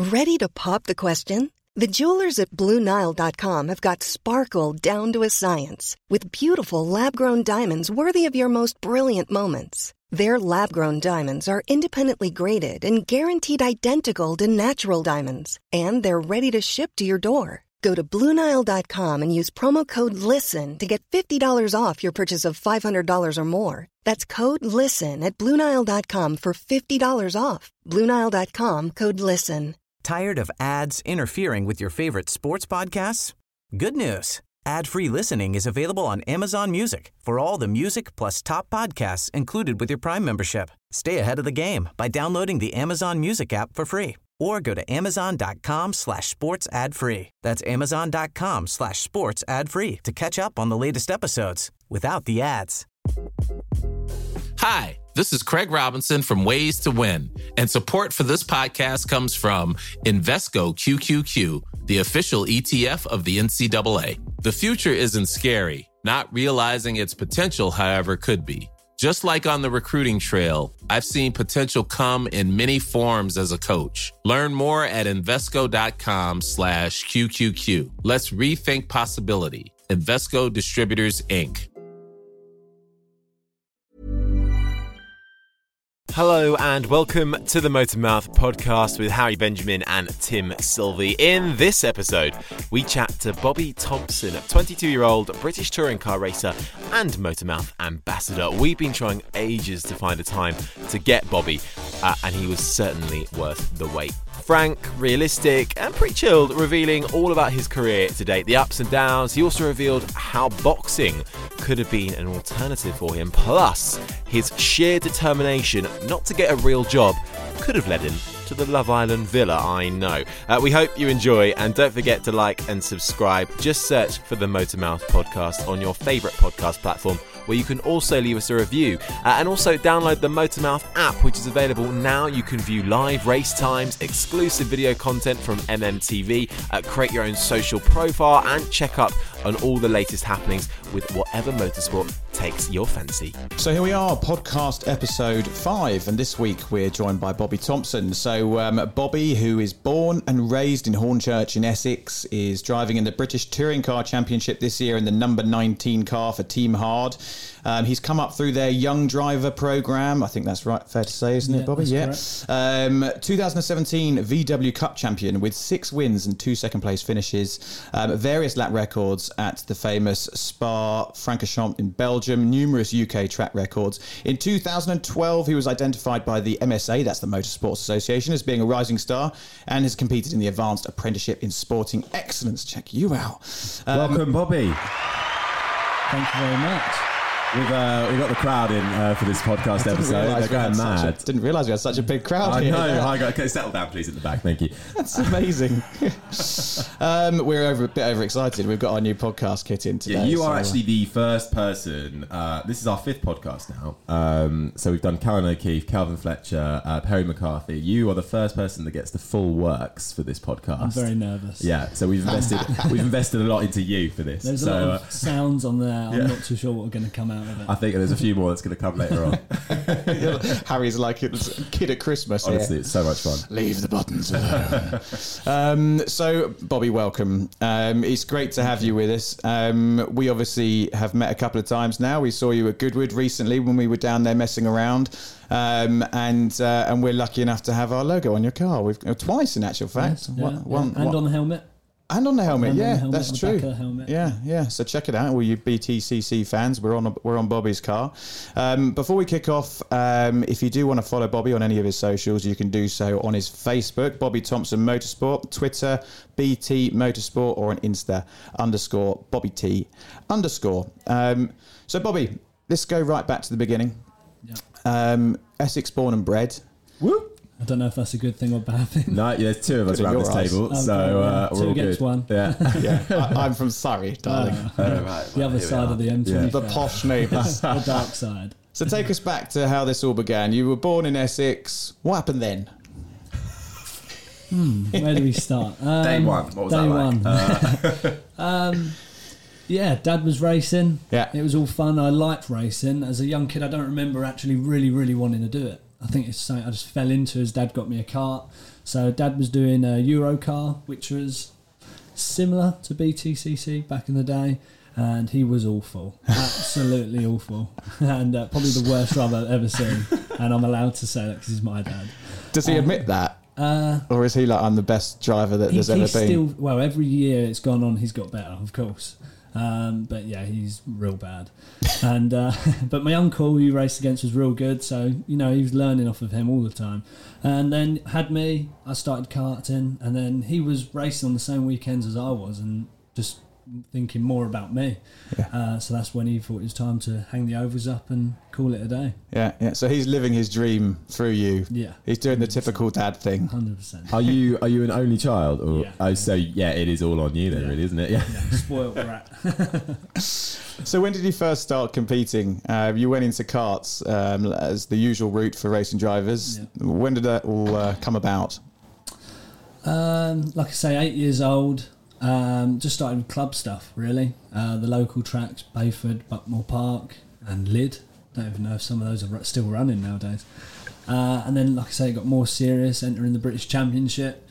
Ready to pop the question? The jewelers at BlueNile.com have got sparkle down to a science with beautiful lab-grown diamonds worthy of your most brilliant moments. Their lab-grown diamonds are independently graded and guaranteed identical to natural diamonds, and they're ready to ship to your door. Go to BlueNile.com and use promo code LISTEN to get $50 off your purchase of $500 or more. That's code LISTEN at BlueNile.com for $50 off. BlueNile.com, code LISTEN. Tired of ads interfering with your favorite sports podcasts? Good news. Ad-free listening is available on Amazon Music for all the music plus top podcasts included with your Prime membership. Stay ahead of the game by downloading the Amazon Music app for free or go to amazon.com/sports ad free. That's amazon.com/sports ad free to catch up on the latest episodes without the ads. Hi, this is Craig Robinson from Ways to Win, and support for this podcast comes from Invesco QQQ, the official ETF of the NCAA. The future isn't scary. Not realizing its potential, however, could be. Just like on the recruiting trail, I've seen potential come in many forms as a coach. Learn more at Invesco.com/QQQ. Let's rethink possibility. Invesco Distributors, Inc. Hello and welcome to the Motormouth podcast with Harry Benjamin and Tim Sylvie. In this episode, we chat to Bobby Thompson, a 22-year-old British touring car racer and Motormouth ambassador. We've been trying ages to find a time to get Bobby, and he was certainly worth the wait. Frank, realistic, and pretty chilled, revealing all about his career to date, the ups and downs. He also revealed how boxing could have been an alternative for him, plus his sheer determination not to get a real job could have led him to the Love Island villa, I know. We hope you enjoy, and don't forget to like and subscribe. Just search for the Motormouth podcast on your favourite podcast platform, where you can also leave us a review. And also download the Motormouth app, which is available now. You can view live race times, exclusive video content from MMTV, create your own social profile, and check up on all the latest happenings with whatever motorsport takes your fancy. So here we are, podcast episode 5, and this week we're joined by Bobby Thompson. So Bobby, who is born and raised in Hornchurch in Essex, is driving in the British Touring Car Championship this year in the number 19 car for Team Hard. He's come up through their Young Driver programme. I think that's right, fair to say, isn't it, Bobby? Yeah. 2017 VW Cup champion with 6 wins and 2 second-place finishes. Various lap records at the famous Spa-Francorchamps in Belgium. Numerous UK track records. In 2012, he was identified by the MSA, that's the Motorsports Association, as being a rising star and has competed in the Advanced Apprenticeship in Sporting Excellence. Check you out. Welcome, Bobby. Thank you very much. We've got the crowd in for this podcast episode. They're going mad. Didn't realise we had such a big crowd I here. know. Okay, settle down, please, at the back. Thank you. That's amazing. We're a bit overexcited. We've got our new podcast kit in today. Yeah, you are actually the first person. This is our 5th podcast now. So we've done Callan O'Keefe, Calvin Fletcher, Perry McCarthy. You are the first person that gets the full works for this podcast. I'm very nervous. Yeah, so we've invested a lot into you for this. There's a lot of sounds on there. I'm not too sure what we're going to come out of it. I think there's a few more that's going to come later on. Harry's like a kid at Christmas. Honestly, it's so much fun. Leave the buttons alone. So, Bobby, welcome. It's great to have you with us. We obviously have met a couple of times now. We saw you at Goodwood recently when we were down there messing around. And we're lucky enough to have our logo on your car. We've twice, in actual fact. Yes, and on the helmet. And on the helmet, and yeah, on the helmet, that's true. Back of the helmet. Yeah. So check it out, all you BTCC fans. We're on Bobby's car. Before we kick off, if you do want to follow Bobby on any of his socials, you can do so on his Facebook, Bobby Thompson Motorsport, Twitter, BT Motorsport, or on Insta _Bobby T _. So Bobby, let's go right back to the beginning. Yeah. Essex born and bred. Woo! I don't know if that's a good thing or bad thing. No, there's 2 of us around this table, Okay, so we're all against good. 1. Yeah, I'm from Surrey, darling. The other side of the M25. The posh neighbours. The dark side. So take us back to how this all began. You were born in Essex. What happened then? Where do we start? Day one. What was that like? Yeah, Dad was racing. Yeah. It was all fun. I liked racing. As a young kid, I don't remember actually really wanting to do it. I think it's something I just fell into as Dad got me a kart. So Dad was doing a Euro car, which was similar to BTCC back in the day, and he was awful, absolutely awful, and probably the worst driver I've ever seen. And I'm allowed to say that because he's my dad. Does he admit that? Or is he like, I'm the best driver that there's ever been? Well, every year it's gone on, he's got better, of course. But yeah, he's real bad. And but my uncle, who he raced against, was real good. So, you know, he was learning off of him all the time. And then had me, I started karting. And then he was racing on the same weekends as I was and just thinking more about me. Yeah. So that's when he thought it was time to hang the ovals up and call it a day. Yeah. So he's living his dream through you. Yeah. He's doing 100%. The typical dad thing. 100%. Are you an only child? Or, yeah. Oh, so yeah, it is all on you then, really, isn't it? Yeah. Spoiled brat. So when did you first start competing? You went into karts as the usual route for racing drivers. Yeah. When did that all come about? Like I say, 8 years old. Just started with club stuff, really. The local tracks, Bayford, Buckmore Park, and Lydd. Don't even know if some of those are still running nowadays. And then, like I say, it got more serious, entering the British Championship.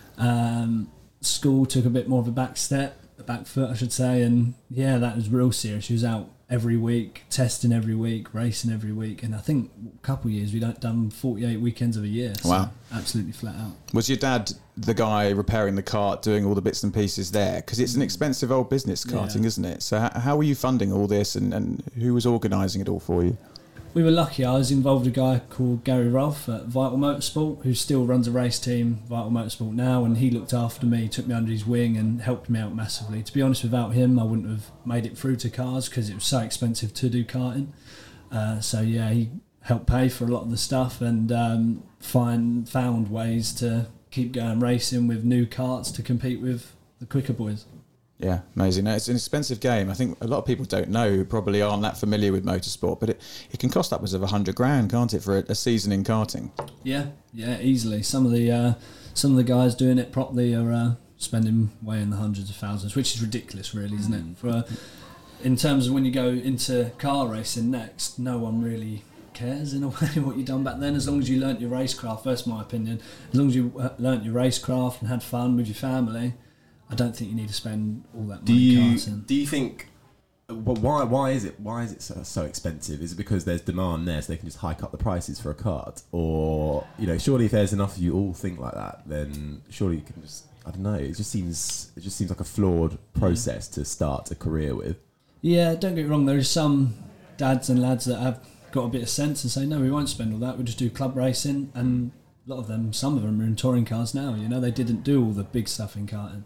School took a bit more of a back foot, I should say, and yeah, that was real serious. She was out every week, testing every week, racing every week, and I think a couple of years we'd done 48 weekends of a year. So wow. Absolutely flat out. Was your dad the guy repairing the kart, doing all the bits and pieces there? Because it's an expensive old business, karting, isn't it? So how were you funding all this, and who was organising it all for you? We were lucky. I was involved with a guy called Gary Rolfe at Vital Motorsport, who still runs a race team, Vital Motorsport now, and he looked after me, took me under his wing and helped me out massively. To be honest, without him, I wouldn't have made it through to cars because it was so expensive to do karting. So yeah, he helped pay for a lot of the stuff and found ways to keep going racing with new karts to compete with the quicker boys. Yeah, amazing. Now, it's an expensive game. I think a lot of people don't know, who probably aren't that familiar with motorsport, but it can cost upwards of $100,000, can't it, for a season in karting? Yeah, easily. Some of the guys doing it properly are spending way in the hundreds of thousands, which is ridiculous, really, isn't it? In terms of when you go into car racing next, no one really cares in a way what you've done back then, as long as you learnt your racecraft. That's my opinion. As long as you learnt your racecraft and had fun with your family, I don't think you need to spend all that money karting. Do you think? Well, why is it so expensive? Is it because there's demand there, so they can just hike up the prices for a kart? Or, you know, surely if there's enough of you all think like that, then surely you can just, I don't know. It just seems like a flawed process to start a career with. Yeah, don't get me wrong. There are some dads and lads that have got a bit of sense and say, no, we won't spend all that. We'll just do club racing, and a lot of them, some of them are in touring cars now. You know, they didn't do all the big stuff in karting.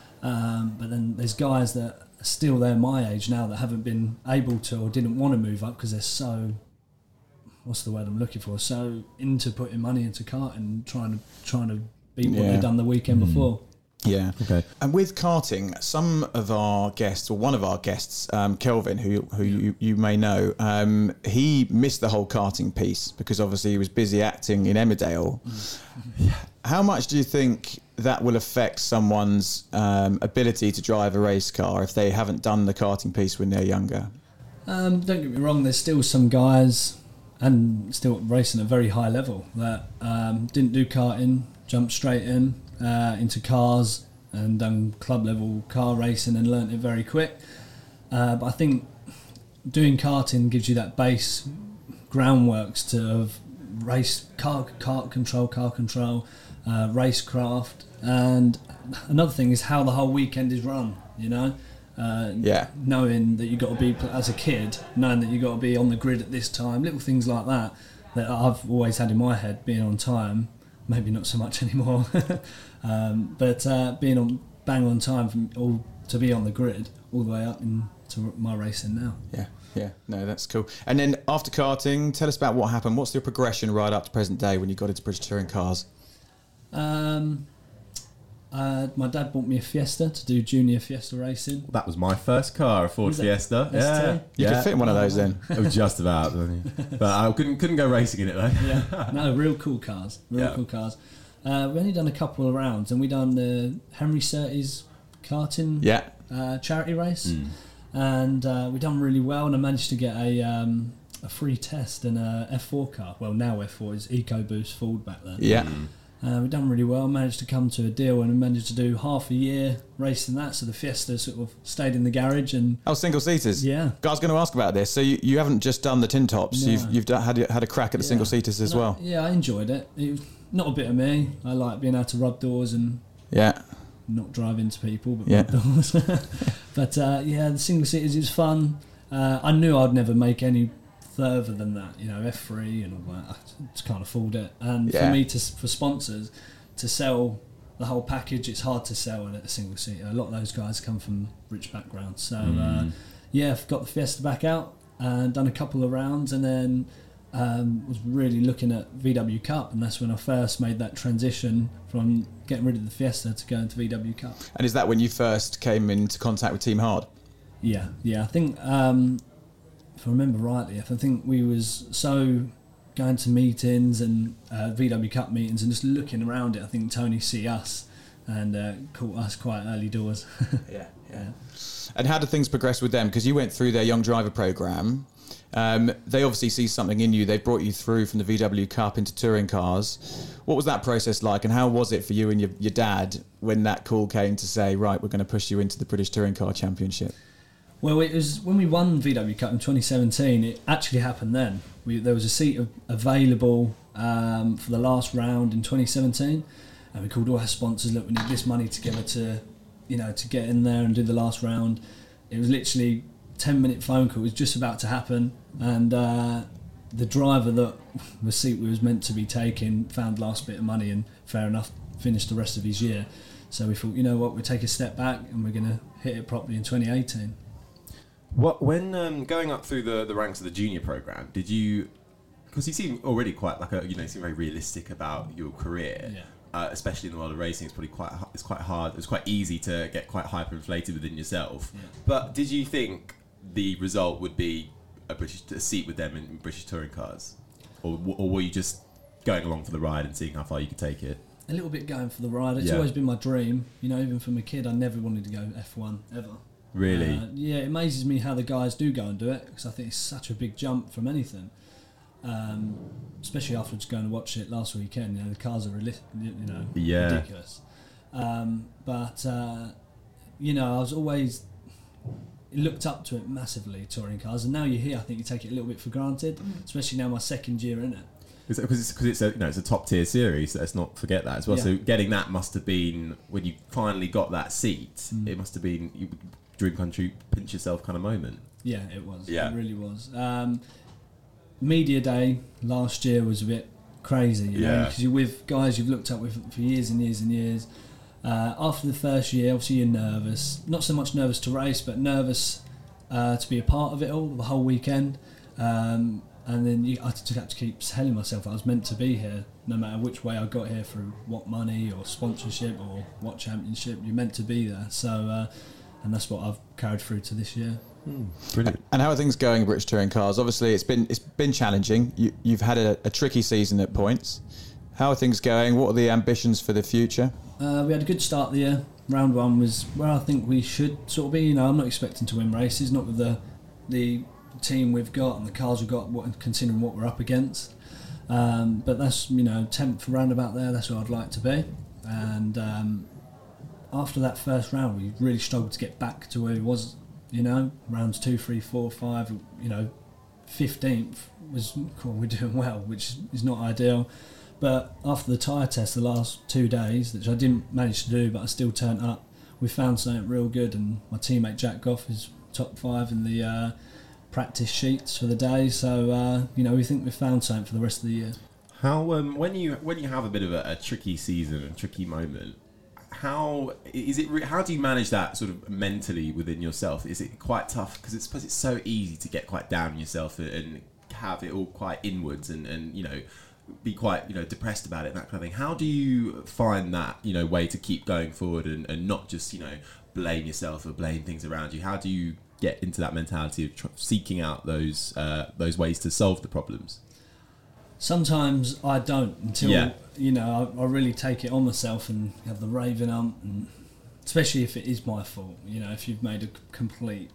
But then there's guys that are still there my age now that haven't been able to or didn't want to move up because they're so, what's the word I'm looking for, so into putting money into karting, trying to beat what they've done the weekend before. Yeah. Okay. And with karting, some of our guests, or one of our guests, Kelvin, who you may know, he missed the whole karting piece because obviously he was busy acting in Emmerdale. How much do you think that will affect someone's ability to drive a race car if they haven't done the karting piece when they're younger? Don't get me wrong, there's still some guys and still racing at a very high level that didn't do karting, jumped straight into cars and done club level car racing and learnt it very quick. But I think doing karting gives you that base groundworks to race car control, racecraft, and another thing is how the whole weekend is run, you know. Knowing that you got to be, as a kid, knowing that you got to be on the grid at this time, little things like that I've always had in my head, being on time. Maybe not so much anymore, but being bang on time to be on the grid all the way up into my racing now. Yeah, no, that's cool. And then after karting, tell us about what happened. What's the progression right up to present day when you got into British Touring Cars? My dad bought me a Fiesta to do junior Fiesta racing. That was my first car, a Ford Fiesta. Yeah, you could fit in one of those then. It was just about, but I couldn't go racing in it though. Yeah, no, real cool cars. Cool cars. We only done a couple of rounds, and we done the Henry Surtees karting charity race, and we done really well. And I managed to get a free test in a F4 car. Well, now F4 is EcoBoost Ford back then. Yeah. We've done really well, managed to come to a deal and managed to do half a year racing that, so the Fiesta sort of stayed in the garage. And single seaters. Yeah. I was going to ask about this. So you haven't just done the tin tops, No. you've had a crack at the single seaters as well. I enjoyed it. It was not a bit of me. I like being able to rub doors and not drive into people, but rub doors. But the single seaters is fun. I knew I'd never make any further than that, F3 and all that. I just can't afford it. And for me, for sponsors to sell the whole package, it's hard to sell a single seater. A lot of those guys come from rich backgrounds. So I've got the Fiesta back out and done a couple of rounds, and then was really looking at VW Cup, and that's when I first made that transition from getting rid of the Fiesta to going to VW Cup. And is that when you first came into contact with Team Hard? Yeah. I think if I remember rightly, I think we was so going to meetings and VW Cup meetings and just looking around it. I think Tony see us and caught us quite early doors. Yeah. And how did things progress with them? Because you went through their young driver program. They obviously see something in you. They've brought you through from the VW Cup into touring cars. What was that process like, and how was it for you and your dad when that call came to say, right, we're going to push you into the British Touring Car Championship? Well, it was when we won VW Cup in 2017. It actually happened then. There was a seat available for the last round in 2017, and we called all our sponsors. Look, we need this money together to get in there and do the last round. It was literally 10-minute phone call. It was just about to happen, and the driver that the seat we was meant to be taking found last bit of money, and fair enough, finished the rest of his year. So we thought, you know what, we'll take a step back and we're going to hit it properly in 2018. When going up through the ranks of the junior program, did you? Because you seem already quite like you seem very realistic about your career. Yeah. Especially in the world of racing, it's quite hard. It's quite easy to get quite hyperinflated within yourself. Yeah. But did you think the result would be a seat with them in British touring cars, or were you just going along for the ride and seeing how far you could take it? A little bit going for the ride. It's always been my dream. Even from a kid, I never wanted to go F1 ever. Really? It amazes me how the guys do go and do it, because I think it's such a big jump from anything. Especially after just going to watch it last weekend. The cars are ridiculous. But I was always looked up to it massively, touring cars, and now you're here, I think you take it a little bit for granted, especially now my second year in it. Because it's a top tier series. So let's not forget that as well. Yeah. So getting that must have been, when you finally got that seat, it must have been dream country, pinch yourself kind of moment. Yeah, it was. Yeah. It really was. Media day last year was a bit crazy, because you're with guys you've looked up with for years and years and years. After the first year, obviously you're nervous. Not so much nervous to race, but nervous to be a part of it all, the whole weekend. And then I just had to keep telling myself I was meant to be here, no matter which way I got here, through what money or sponsorship or what championship, you're meant to be there. So, and that's what I've carried through to this year. Brilliant. And how are things going in British Touring Cars? Obviously, it's been challenging. You've had a tricky season at points. How are things going? What are the ambitions for the future? We had a good start of the year. Round one was where I think we should sort of be. I'm not expecting to win races, not with the team we've got and the cars we've got, considering what we're up against. But that's 10th roundabout there. That's where I'd like to be. And after that first round, we really struggled to get back to where it was. Rounds 2, 3, 4, 5. 15th was cool. We're doing well, which is not ideal. But after the tyre test, the last 2 days, which I didn't manage to do, but I still turned up, we found something real good. And my teammate Jack Goff is top 5 in the practice sheets for the day. So we think we've found something for the rest of the year. How when you have a bit of a tricky season, a tricky moment, how do you manage that sort of mentally within yourself? Is it quite tough? Because it's so easy to get quite down on yourself and have it all quite inwards and be quite depressed about it and that kind of thing. How do you find that way to keep going forward and not just blame yourself or blame things around you? How do you get into that mentality of seeking out those ways to solve the problems? Sometimes I don't until I really take it on myself and have the raving and especially if it is my fault. If you've made a complete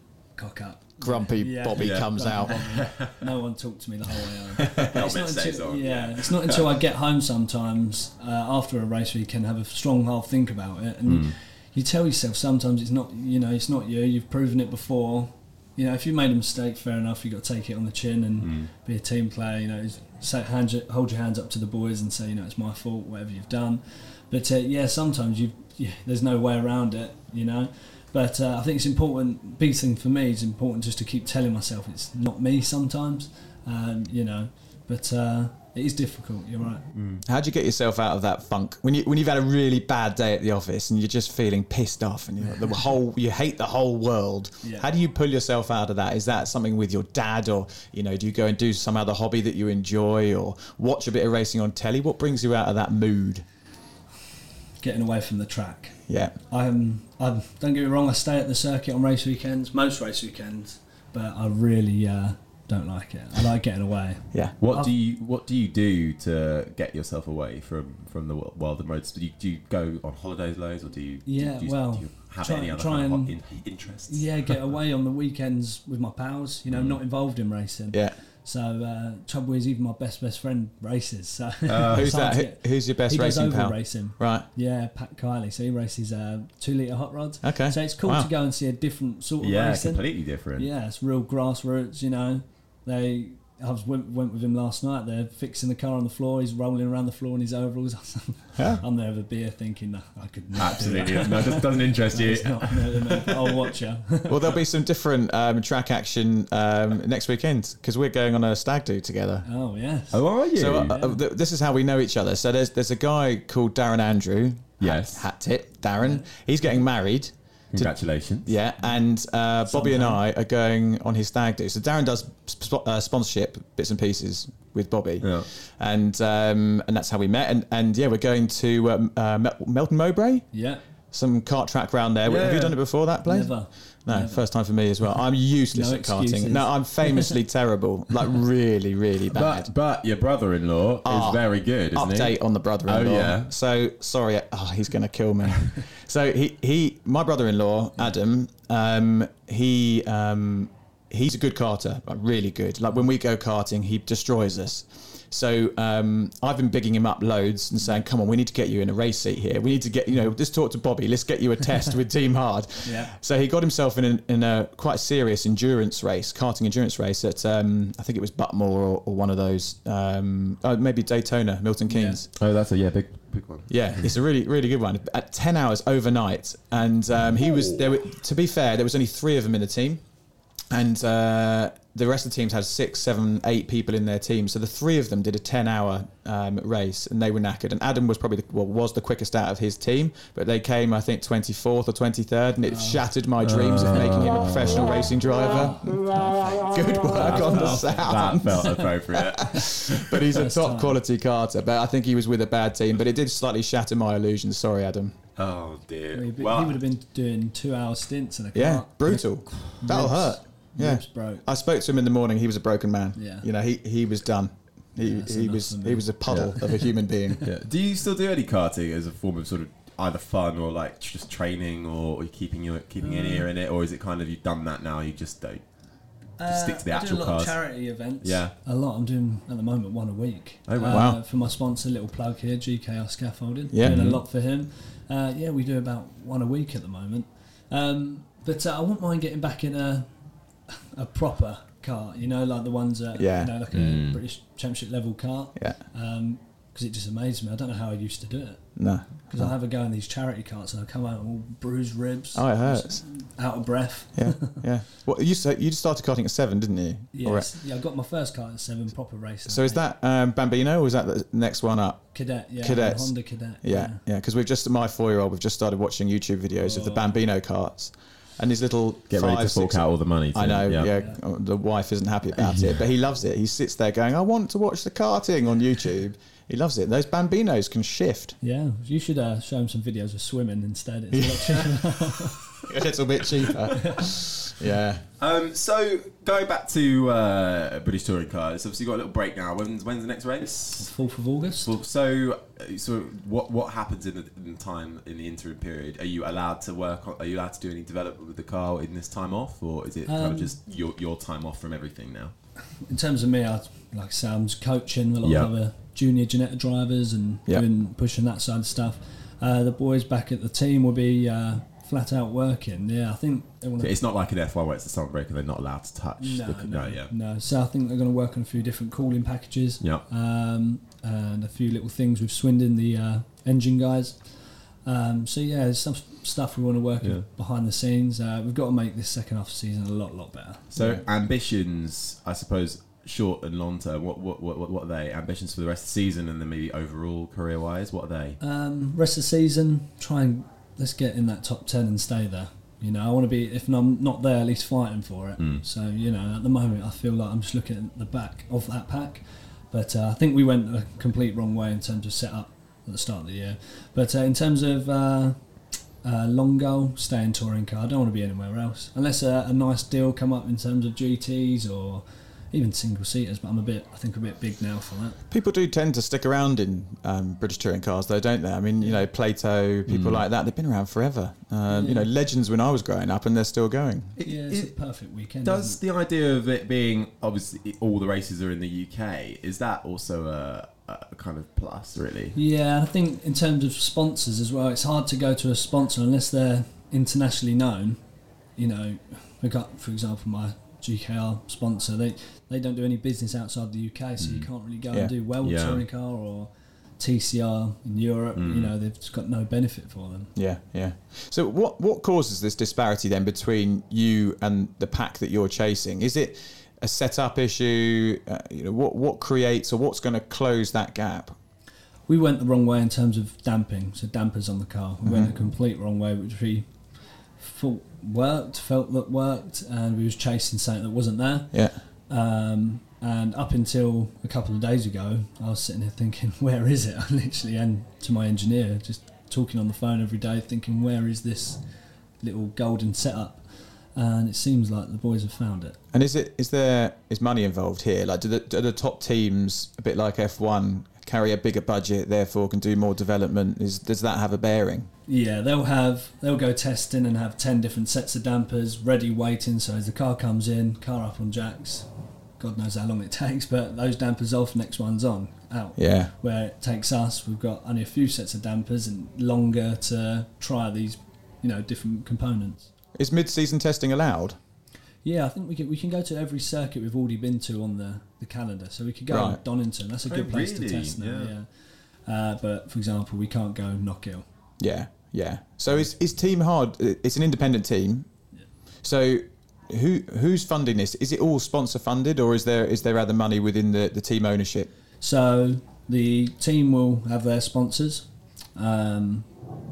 cock up. Grumpy Bobby comes out. No one talked to me the whole way home. It's not Yeah. until I get home sometimes after a race weekend, have a strong half think about it, and you tell yourself sometimes it's not you. You've proven it before. You know, if you made a mistake, fair enough. You got to take it on the chin and be a team player. You know, hold your hands up to the boys and say, you know, it's my fault, whatever you've done. But sometimes there's no way around it. You know. But I think it's important, big thing for me, it's important just to keep telling myself it's not me sometimes, you know, but it is difficult, you're right. How do you get yourself out of that funk? When you've had a really bad day at the office and you're just feeling pissed off and you hate the whole world, how do you pull yourself out of that? Is that something with your dad, or, you know, do you go and do some other hobby that you enjoy, or watch a bit of racing on telly? What brings you out of that mood? Getting away from the track. Yeah. I don't get me wrong, I stay at the circuit on race weekends, most race weekends, but I really don't like it. I like getting away. Yeah. What do you do to get yourself away from the world of motorsport? Do you go on holidays loads, or do you have any other kind of interests? Yeah, get away on the weekends with my pals, you know, not involved in racing. Yeah. So trouble is, even my best friend races. So who's that? Who's your best racing pal? Racing. Right. Yeah, Pat Kiley. So he races 2-litre hot rods. Okay. So it's cool to go and see a different sort of racing. Yeah, completely different. Yeah, it's real grassroots. You know, I went with him last night. They're fixing the car on the floor. He's rolling around the floor in his overalls. I'm there with a beer thinking, no, I could not. Absolutely. No, it doesn't interest you. No, I'll watch you. Well, there'll be some different track action next weekend, because we're going on a stag do together. Oh, yes. Oh, are you? So this is how we know each other. So there's a guy called Darren Andrew. Yes. Hat tip, Darren. He's getting married. Congratulations. Yeah, and Bobby and I are going on his stag do. So Darren does sponsorship bits and pieces with Bobby, and that's how we met. And yeah, we're going to Melton Mowbray. Yeah. Some kart track round there. Yeah. Have you done it before, that place? Never. First time for me as well. I'm useless at karting. No, I'm famously terrible. Like really, really bad. But your brother-in-law is very good, isn't he? Update on the brother-in-law. Oh, yeah. So, sorry. He's going to kill me. So, my brother-in-law, Adam, he's a good karter, like really good. Like when we go karting, he destroys us. So I've been bigging him up loads and saying, come on, we need to get you in a race seat here. We need to get, just talk to Bobby. Let's get you a test with Team Hard. Yeah. So he got himself in a quite serious endurance race, karting endurance race at, I think it was Butmore or one of those, maybe Daytona, Milton Keynes. Yeah. Oh, that's a big one. Yeah, it's a really, really good one. At 10 hours overnight. And he was there. To be fair, there was only 3 of them in the team. And the rest of the teams had 6, 7, 8 people in their team. So the 3 of them did a 10-hour race, and they were knackered. And Adam was probably was the quickest out of his team, but they came, I think, 24th or 23rd, and it shattered my dreams of making him a professional racing driver. Good work on the sound. That felt appropriate. But he's a top quality karter. But I think he was with a bad team. But it did slightly shatter my illusions. Sorry, Adam. Oh dear. He would have been doing 2-hour stints in a car. Yeah, brutal. That'll hurt. Yeah, broke. I spoke to him in the morning. He was a broken man. Yeah, he was done. He was a puddle of a human being. Yeah. Do you still do any karting as a form of sort of either fun or like just training, or keeping an ear in it, or is it kind of you've done that now? You just don't stick to the actual I do a lot cars. of charity events. Yeah, a lot. I'm doing at the moment 1 a week. Oh wow! For my sponsor, little plug here, GKR Scaffolding. Yeah, doing a lot for him. We do about 1 a week at the moment. But I wouldn't mind getting back in a proper car, like the ones that, like a British Championship level car. Yeah. Because it just amazed me. I don't know how I used to do it. No. Because I have a go in these charity carts and I come out all bruised ribs. Oh, it hurts. Out of breath. Yeah, yeah. Well, you started karting at 7, didn't you? Yes. Yeah, I got my first kart at 7, proper racing. So is that Bambino, or is that the next one up? Cadet, yeah. Cadets. Honda Cadet. Yeah, because we've just, my 4-year-old, we've just started watching YouTube videos of the Bambino karts. And his little get ready to fork out all the money. I know, yeah. The wife isn't happy about it, but he loves it. He sits there going, I want to watch the karting on YouTube. He loves it. Those Bambinos can shift. Yeah, you should show him some videos of swimming instead. It's a lot cheaper. A little bit cheaper. Yeah. So going back to British touring cars, obviously you've got a little break now. When's the next race? 4th of August. So what happens in the time in the interim period? Are you allowed to work on? Are you allowed to do any development with the car in this time off, or is it kind of just your time off from everything now? In terms of me, like I say, I'm just coaching a lot of other junior Ginetta drivers and pushing that side of stuff. The boys back at the team will be flat out working. Yeah, I think they want to. It's not like an F1 where it's the summer break and they're not allowed to touch. No. So I think they're going to work on a few different cooling packages. And a few little things with Swindon, the engine guys. There's some stuff we want to work on behind the scenes. We've got to make this second half of the season a lot better. So ambitions, I suppose, short and long term. What are they? Ambitions for the rest of the season, and then maybe overall career wise, what are they? Rest of the season, let's get in that top 10 and stay there. I want to be, if I'm not there, at least fighting for it. So at the moment I feel like I'm just looking at the back of that pack, but I think we went a complete wrong way in terms of setup at the start of the year. But in terms of long goal, stay in touring car. I don't want to be anywhere else unless a nice deal come up in terms of GTs or even single seaters, but I'm a bit big now for that. People do tend to stick around in British touring cars, though, don't they? I mean, Plato, people like that, they've been around forever. Legends when I was growing up, and they're still going. It's a perfect weekend. Does the idea of it being, obviously, all the races are in the UK, is that also a kind of plus, really? Yeah, I think in terms of sponsors as well, it's hard to go to a sponsor unless they're internationally known. We got, for example, my GKR sponsor, they don't do any business outside the UK, so you can't really go and do Touring Car or TCR in Europe. They've just got no benefit for them. Yeah. So what causes this disparity then between you and the pack that you're chasing? Is it a setup issue? What creates, or what's going to close that gap? We went the wrong way in terms of damping, so dampers on the car. We went a complete wrong way, which we felt that worked, and we was chasing something that wasn't there. Yeah. And up until a couple of days ago, I was sitting here thinking, where is it? I literally, and to my engineer, just talking on the phone every day, thinking, where is this little golden setup? And it seems like the boys have found it. And is money involved here? Like, do the top teams, a bit like F1, carry a bigger budget, therefore can do more development? Does that have a bearing? Yeah, they'll go testing and have 10 different sets of dampers ready, waiting. So as the car comes in, car up on jacks, God knows how long it takes, but those dampers off, next one's on, out. Yeah. Where it takes us, we've got only a few sets of dampers and longer to try these, different components. Is mid-season testing allowed? Yeah, I think we can go to every circuit we've already been to on the calendar. So we could go to Donington. That's a good place to test now. Yeah. But for example, we can't go Knockhill. Yeah. So is Team Hard? It's an independent team. Yeah. So who's funding this? Is it all sponsor funded, or is there other money within the team ownership? So the team will have their sponsors, and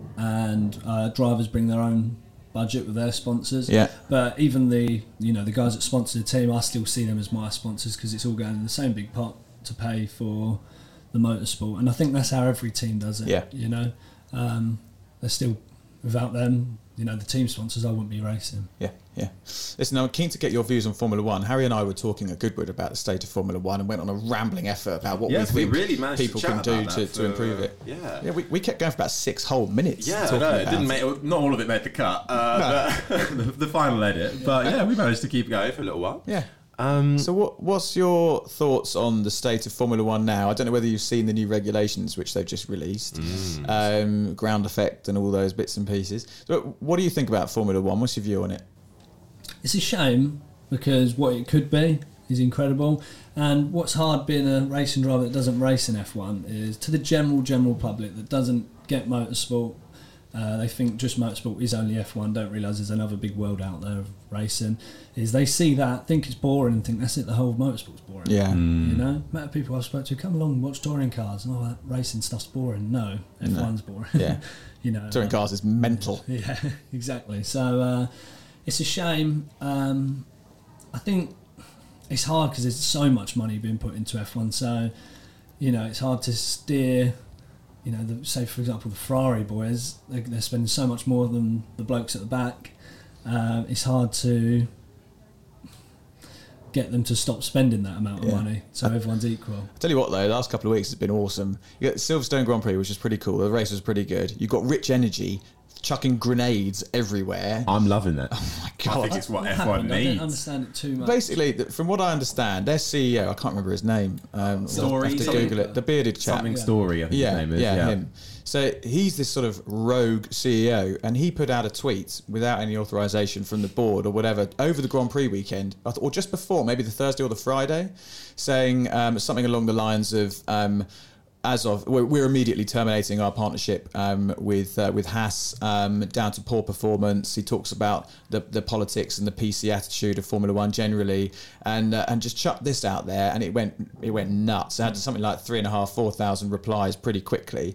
drivers bring their own budget with their sponsors. Yeah. But even the guys that sponsor the team, I still see them as my sponsors because it's all going in the same big pot to pay for the motorsport, and I think that's how every team does it. Yeah. They're still, without them, the team sponsors, I wouldn't be racing. Yeah. Listen, I'm keen to get your views on Formula One. Harry and I were talking at Goodwood about the state of Formula One and went on a rambling effort about what we think really people can do to improve it. Yeah, we kept going for about 6 whole minutes. Yeah, it didn't make. Not all of it made the cut. The final edit, but we managed to keep going for a little while. Yeah. So what's your thoughts on the state of Formula One now? I don't know whether you've seen the new regulations which they've just released, ground effect and all those bits and pieces. So what do you think about Formula One? What's your view on it? It's a shame because what it could be is incredible, and what's hard being a racing driver that doesn't race in F1 is to the general public that doesn't get motorsport. They think just motorsport is only F1, don't realise there's another big world out there of racing. Is they see that, think it's boring, and think that's it, the whole motorsport's boring. Yeah. Amount of people I've spoken to, come along and watch touring cars, and all that racing stuff's boring. No, F1's boring. Yeah. Touring cars is mental. Yeah, exactly. So it's a shame. I think it's hard because there's so much money being put into F1, so it's hard to steer. Say for example the Ferrari boys, they're spending so much more than the blokes at the back. It's hard to get them to stop spending that amount of money so everyone's equal. I tell you what though, the last couple of weeks has been awesome. You got the Silverstone Grand Prix, which is pretty cool. The race was pretty good. You got Rich Energy chucking grenades everywhere. I'm loving it. Oh my God. I think it's what F1 happened? I needs. don't understand it too much. Basically, from what I understand, their CEO, I can't remember his name. Story? I have to Google it. The bearded chap. Something Story, I think his name is. Yeah, him. So he's this sort of rogue CEO, and he put out a tweet without any authorization from the board or whatever over the Grand Prix weekend, or just before, maybe the Thursday or the Friday, saying something along the lines of, we're immediately terminating our partnership with Haas down to poor performance. He talks about the politics and the PC attitude of Formula One generally, and just chucked this out there, and it went nuts. It had something like 3,500-4,000 replies pretty quickly,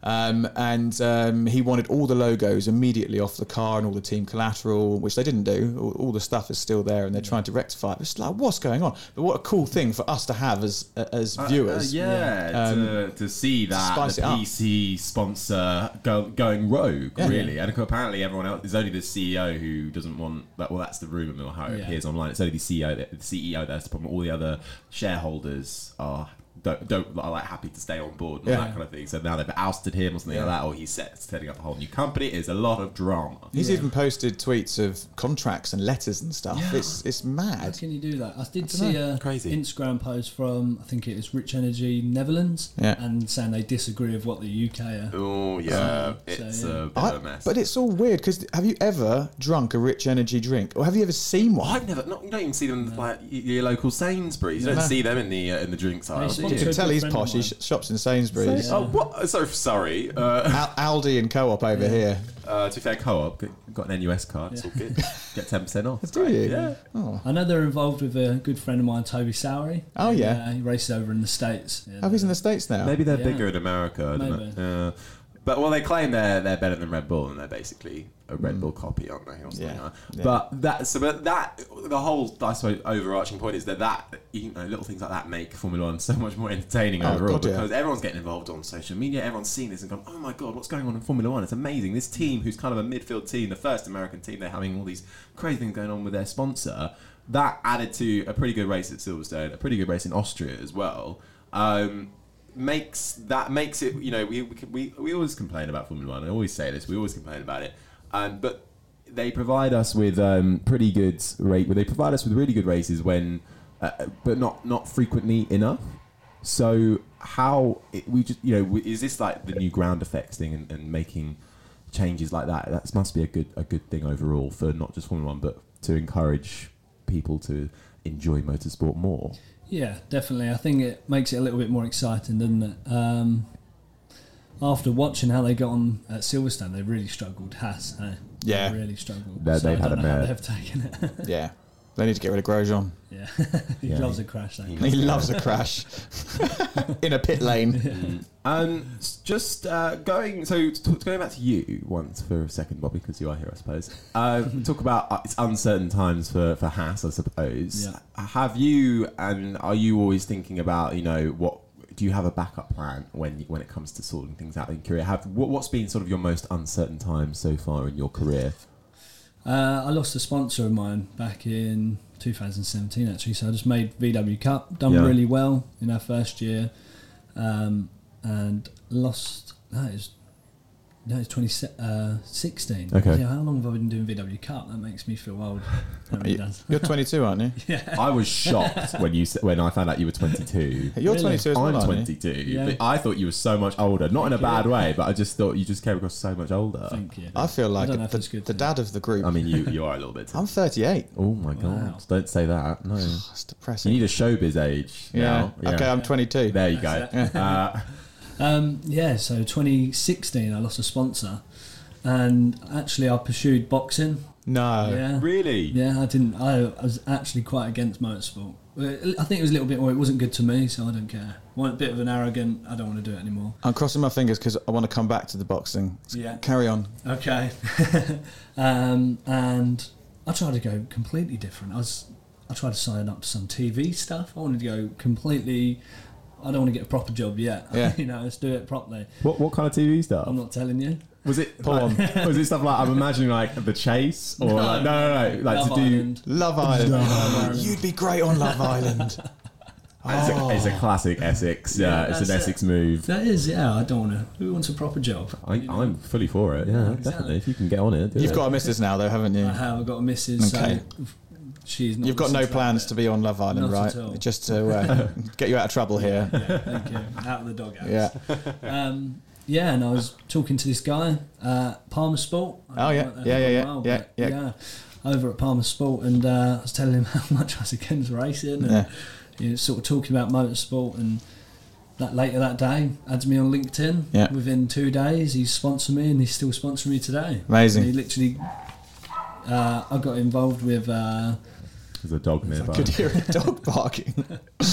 and he wanted all the logos immediately off the car and all the team collateral, which they didn't do. All the stuff is still there, and they're trying to rectify it. It's like, what's going on? But what a cool thing for us to have as viewers. To see that the PC sponsor going rogue, really. And apparently everyone else, there's only the CEO who doesn't want that. Well, that's the rumour mill, how it appears online. It's only the CEO that's the problem. All the other shareholders don't like happy to stay on board and all that kind of thing. So now they've ousted him or something like that, or he's setting up a whole new company. It's a lot of drama. He's even posted tweets of contracts and letters and stuff. It's mad. How can you do that? I did see a Crazy Instagram post from, I think it was Rich Energy Netherlands, and saying they disagree with what the UK are. Oh yeah, it's a bit of a mess. But it's all weird because have you ever drunk a Rich Energy drink, or have you ever seen one? I've never. You don't even see them like your local Sainsbury's. You don't see them in the drinks aisle. You can tell he's posh. He shops in Sainsbury's. Oh, what? So sorry. Aldi and Co-op over here. To be fair, Co-op got an NUS card. It's all good. Get 10% off. Do you? Yeah. Oh. I know they're involved with a good friend of mine, Toby Sowery. Oh yeah. He races over in the States. He's in the States now. Maybe they're bigger in America. I don't know. But they claim they're better than Red Bull, and they're basically a Red Bull copy, aren't they? Or something like that. But the whole, I suppose, overarching point is that little things like that make Formula One so much more entertaining overall, because everyone's getting involved on social media. Everyone's seeing this and going, "Oh my God, what's going on in Formula One? It's amazing! This team, who's kind of a midfield team, the first American team, they're having all these crazy things going on with their sponsor." That added to a pretty good race at Silverstone, a pretty good race in Austria as well. Makes it, we always complain about Formula One. I always say this, we always complain about it, but they provide us with pretty good they provide us with really good races when but not frequently enough. So is this like the new ground effects thing and making changes like that must be a good thing overall for not just Formula One, but to encourage people to enjoy motorsport more. Yeah, definitely. I think it makes it a little bit more exciting, doesn't it? After watching how they got on at Silverstone, they really struggled. Haas, yeah, they really struggled. They've had how they've taken it. Yeah, they need to get rid of Grosjean. Yeah, he loves a crash. He loves a crash in a pit lane. Just going back to you once for a second, Bobby, because you are here, I suppose. Talk about it's uncertain times for Haas, I suppose. Yeah. Have you, and are you always thinking about, what do you have a backup plan when it comes to sorting things out in your career? What's been sort of your most uncertain time so far in your career? I lost a sponsor of mine back in 2017, actually. So I just made VW Cup, done really well in our first year, and lost. It's 2016. Okay. Yeah, how long have I been doing VW Cup? That makes me feel old. You're 22, aren't you? Yeah. I was shocked when I found out you were 22. You're 22 as well, I'm 22. Yeah. But I thought you were so much older. Not in a bad way, but I just thought you just came across so much older. Thank you. I feel like the dad of the group. I mean, you are a little bit. I'm 38. Oh my God! Don't say that. No, it's depressing. You need a showbiz age. Yeah. Now. Okay, I'm 22. There you go. So 2016, I lost a sponsor, and actually I pursued boxing. No. Yeah. Really? Yeah, I didn't. I was actually quite against motorsport. I think it was a little bit more. It wasn't good to me, so I don't care. A bit of an arrogant. I don't want to do it anymore. I'm crossing my fingers because I want to come back to the boxing. Yeah. Carry on. Okay. And I tried to go completely different. I tried to sign up to some TV stuff. I wanted to go completely I don't want to get a proper job yet. Yeah. You know, let's do it properly. What kind of TV stuff? I'm not telling you. Was it porn? Was it stuff like, I'm imagining like The Chase or like, no, like Love to do Island. Love Island. You'd be great on Love Island. It's a classic Essex. Yeah, it's an that's Essex move. That is, yeah. I don't want to. Who wants a proper job? I'm fully for it. Yeah, definitely. If you can get on it, do You've it. got a missus now, though, haven't you? I have. I've got a missus. Okay. So she's not. You've got no listened plans to that be on Love Island, Not right? at all. Just to get you out of trouble here. bit. Yeah, thank you. Out of the doghouse. Yeah. Yeah, and I was talking to this guy, Palmer Sport. Oh, yeah. Yeah. Over at Palmer Sport, and I was telling him how much I was against racing, and sort of talking about motorsport. And that later that day, adds me on LinkedIn. Yeah. Within 2 days, he's sponsored me, and he's still sponsoring me today. Amazing. And he literally, I got involved with. There's a dog nearby. I could hear a dog barking.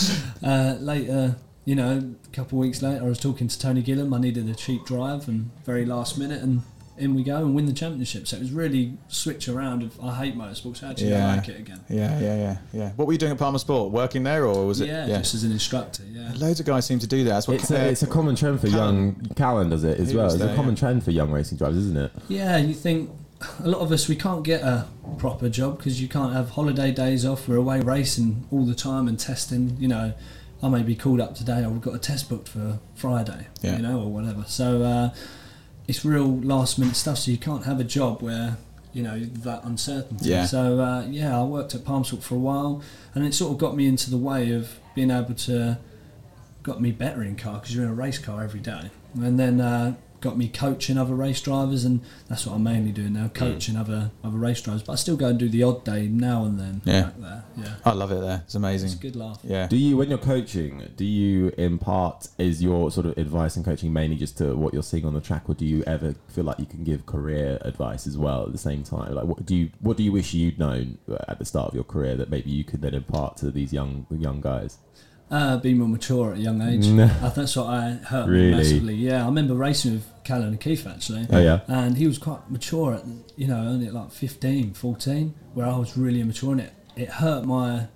Later, you know, a couple of weeks later, I was talking to Tony Gillam. I needed a cheap drive, and very last minute, and in we go and win the championship. So it was really switch around of I hate motorsports, actually I like it again. Yeah. What were you doing at Palmer Sport? Working there, or was it? Yeah, just as an instructor. Yeah. Loads of guys seem to do that. That's what It's a common trend for Callan does it as well. It's a common trend for young racing drivers, isn't it? Yeah, you think a lot of us, we can't get a proper job because you can't have holiday days off. We're away racing all the time and testing. You know, I may be called up today, or we've got a test booked for Friday, you know, or whatever. So it's real last minute stuff. So you can't have a job where, you know, that uncertainty. Yeah. So I worked at Palm Sport for a while, and it sort of got me into the way of being able to, got me better in car because you're in a race car every day, and then got me coaching other race drivers, and that's what I'm mainly doing now, coaching other race drivers. But I still go and do the odd day now and then. Back there. Yeah. I love it there. It's amazing. It's a good laugh. Yeah. Do you, when you're coaching, do you impart, is your sort of advice and coaching mainly just to what you're seeing on the track, or do you ever feel like you can give career advice as well at the same time? Like, what do you wish you'd known at the start of your career that maybe you could then impart to these young guys? Be more mature at a young age. That's what I hurt Really? me massively. Yeah, I remember racing with Callan and Keith actually. Oh yeah. And he was quite mature at, you know, only at like 15, 14, where I was really immature, and it hurt my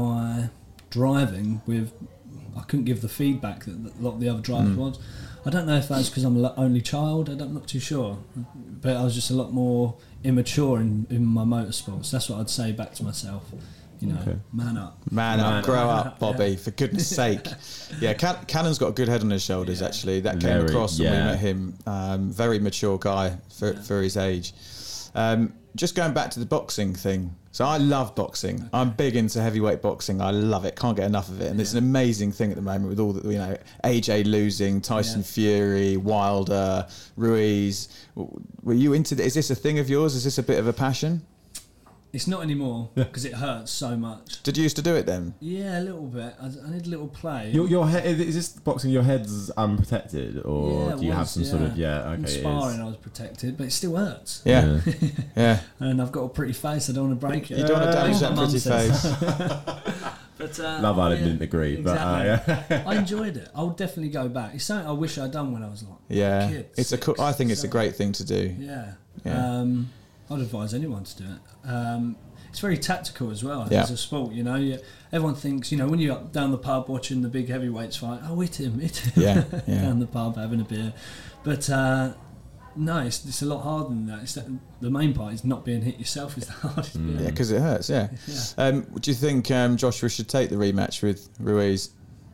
driving with, I couldn't give the feedback that a lot of the other drivers was. I don't know if that's because I'm an only child, I'm not too sure. But I was just a lot more immature in my motorsports. That's what I'd say back to myself. You know, man up. Man up, grow up, Bobby, for goodness sake. Yeah, Callan's got a good head on his shoulders, actually. That came across when we met him. Very mature guy for his age. Just going back to the boxing thing. So I love boxing. Okay. I'm big into heavyweight boxing. I love it. Can't get enough of it. And it's an amazing thing at the moment with all the, you know, AJ losing, Tyson Fury, Wilder, Ruiz. Were you into this? Is this a thing of yours? Is this a bit of a passion? It's not anymore because it hurts so much. Did you used to do it then? Yeah, a little bit. I need a little play. Your head, is this boxing? Your head's unprotected, or do you have some sort of In sparring, I was protected, but it still hurts. Yeah, yeah. And I've got a pretty face. I don't want to break it. You don't want to damage that pretty face. But Love Island didn't agree, exactly. but I enjoyed it. I'll definitely go back. It's something I wish I'd done when I was like kid, it's a cool. I think it's a great thing to do. Yeah. I'd advise anyone to do it. It's very tactical as well as a sport, you know. Everyone thinks, you know, when you're up down the pub watching the big heavyweights fight, oh, hit him. Down the pub having a beer. But no, it's a lot harder than that. The main part is not being hit yourself is the hardest bit. Yeah, because it hurts, do you think Joshua should take the rematch with Ruiz?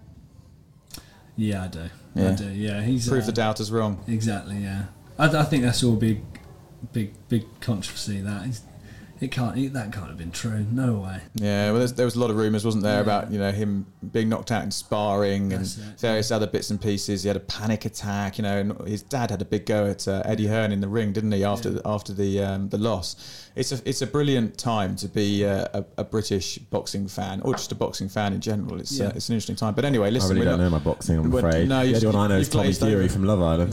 Yeah, I do. I do, yeah. He's prove the doubters wrong. Exactly, yeah. I think that's all big controversy. That can't have been true. No way. Yeah, well, there was a lot of rumours, wasn't there, about, you know, him being knocked out in sparring and various other bits and pieces. He had a panic attack, you know, and his dad had a big go at Eddie Hearn in the ring, didn't he? After the loss. It's a brilliant time to be a British boxing fan, or just a boxing fan in general. It's an interesting time. But anyway, listen, I really don't know my boxing, I'm afraid. No, the only one I know is Tommy Fury from Love Island.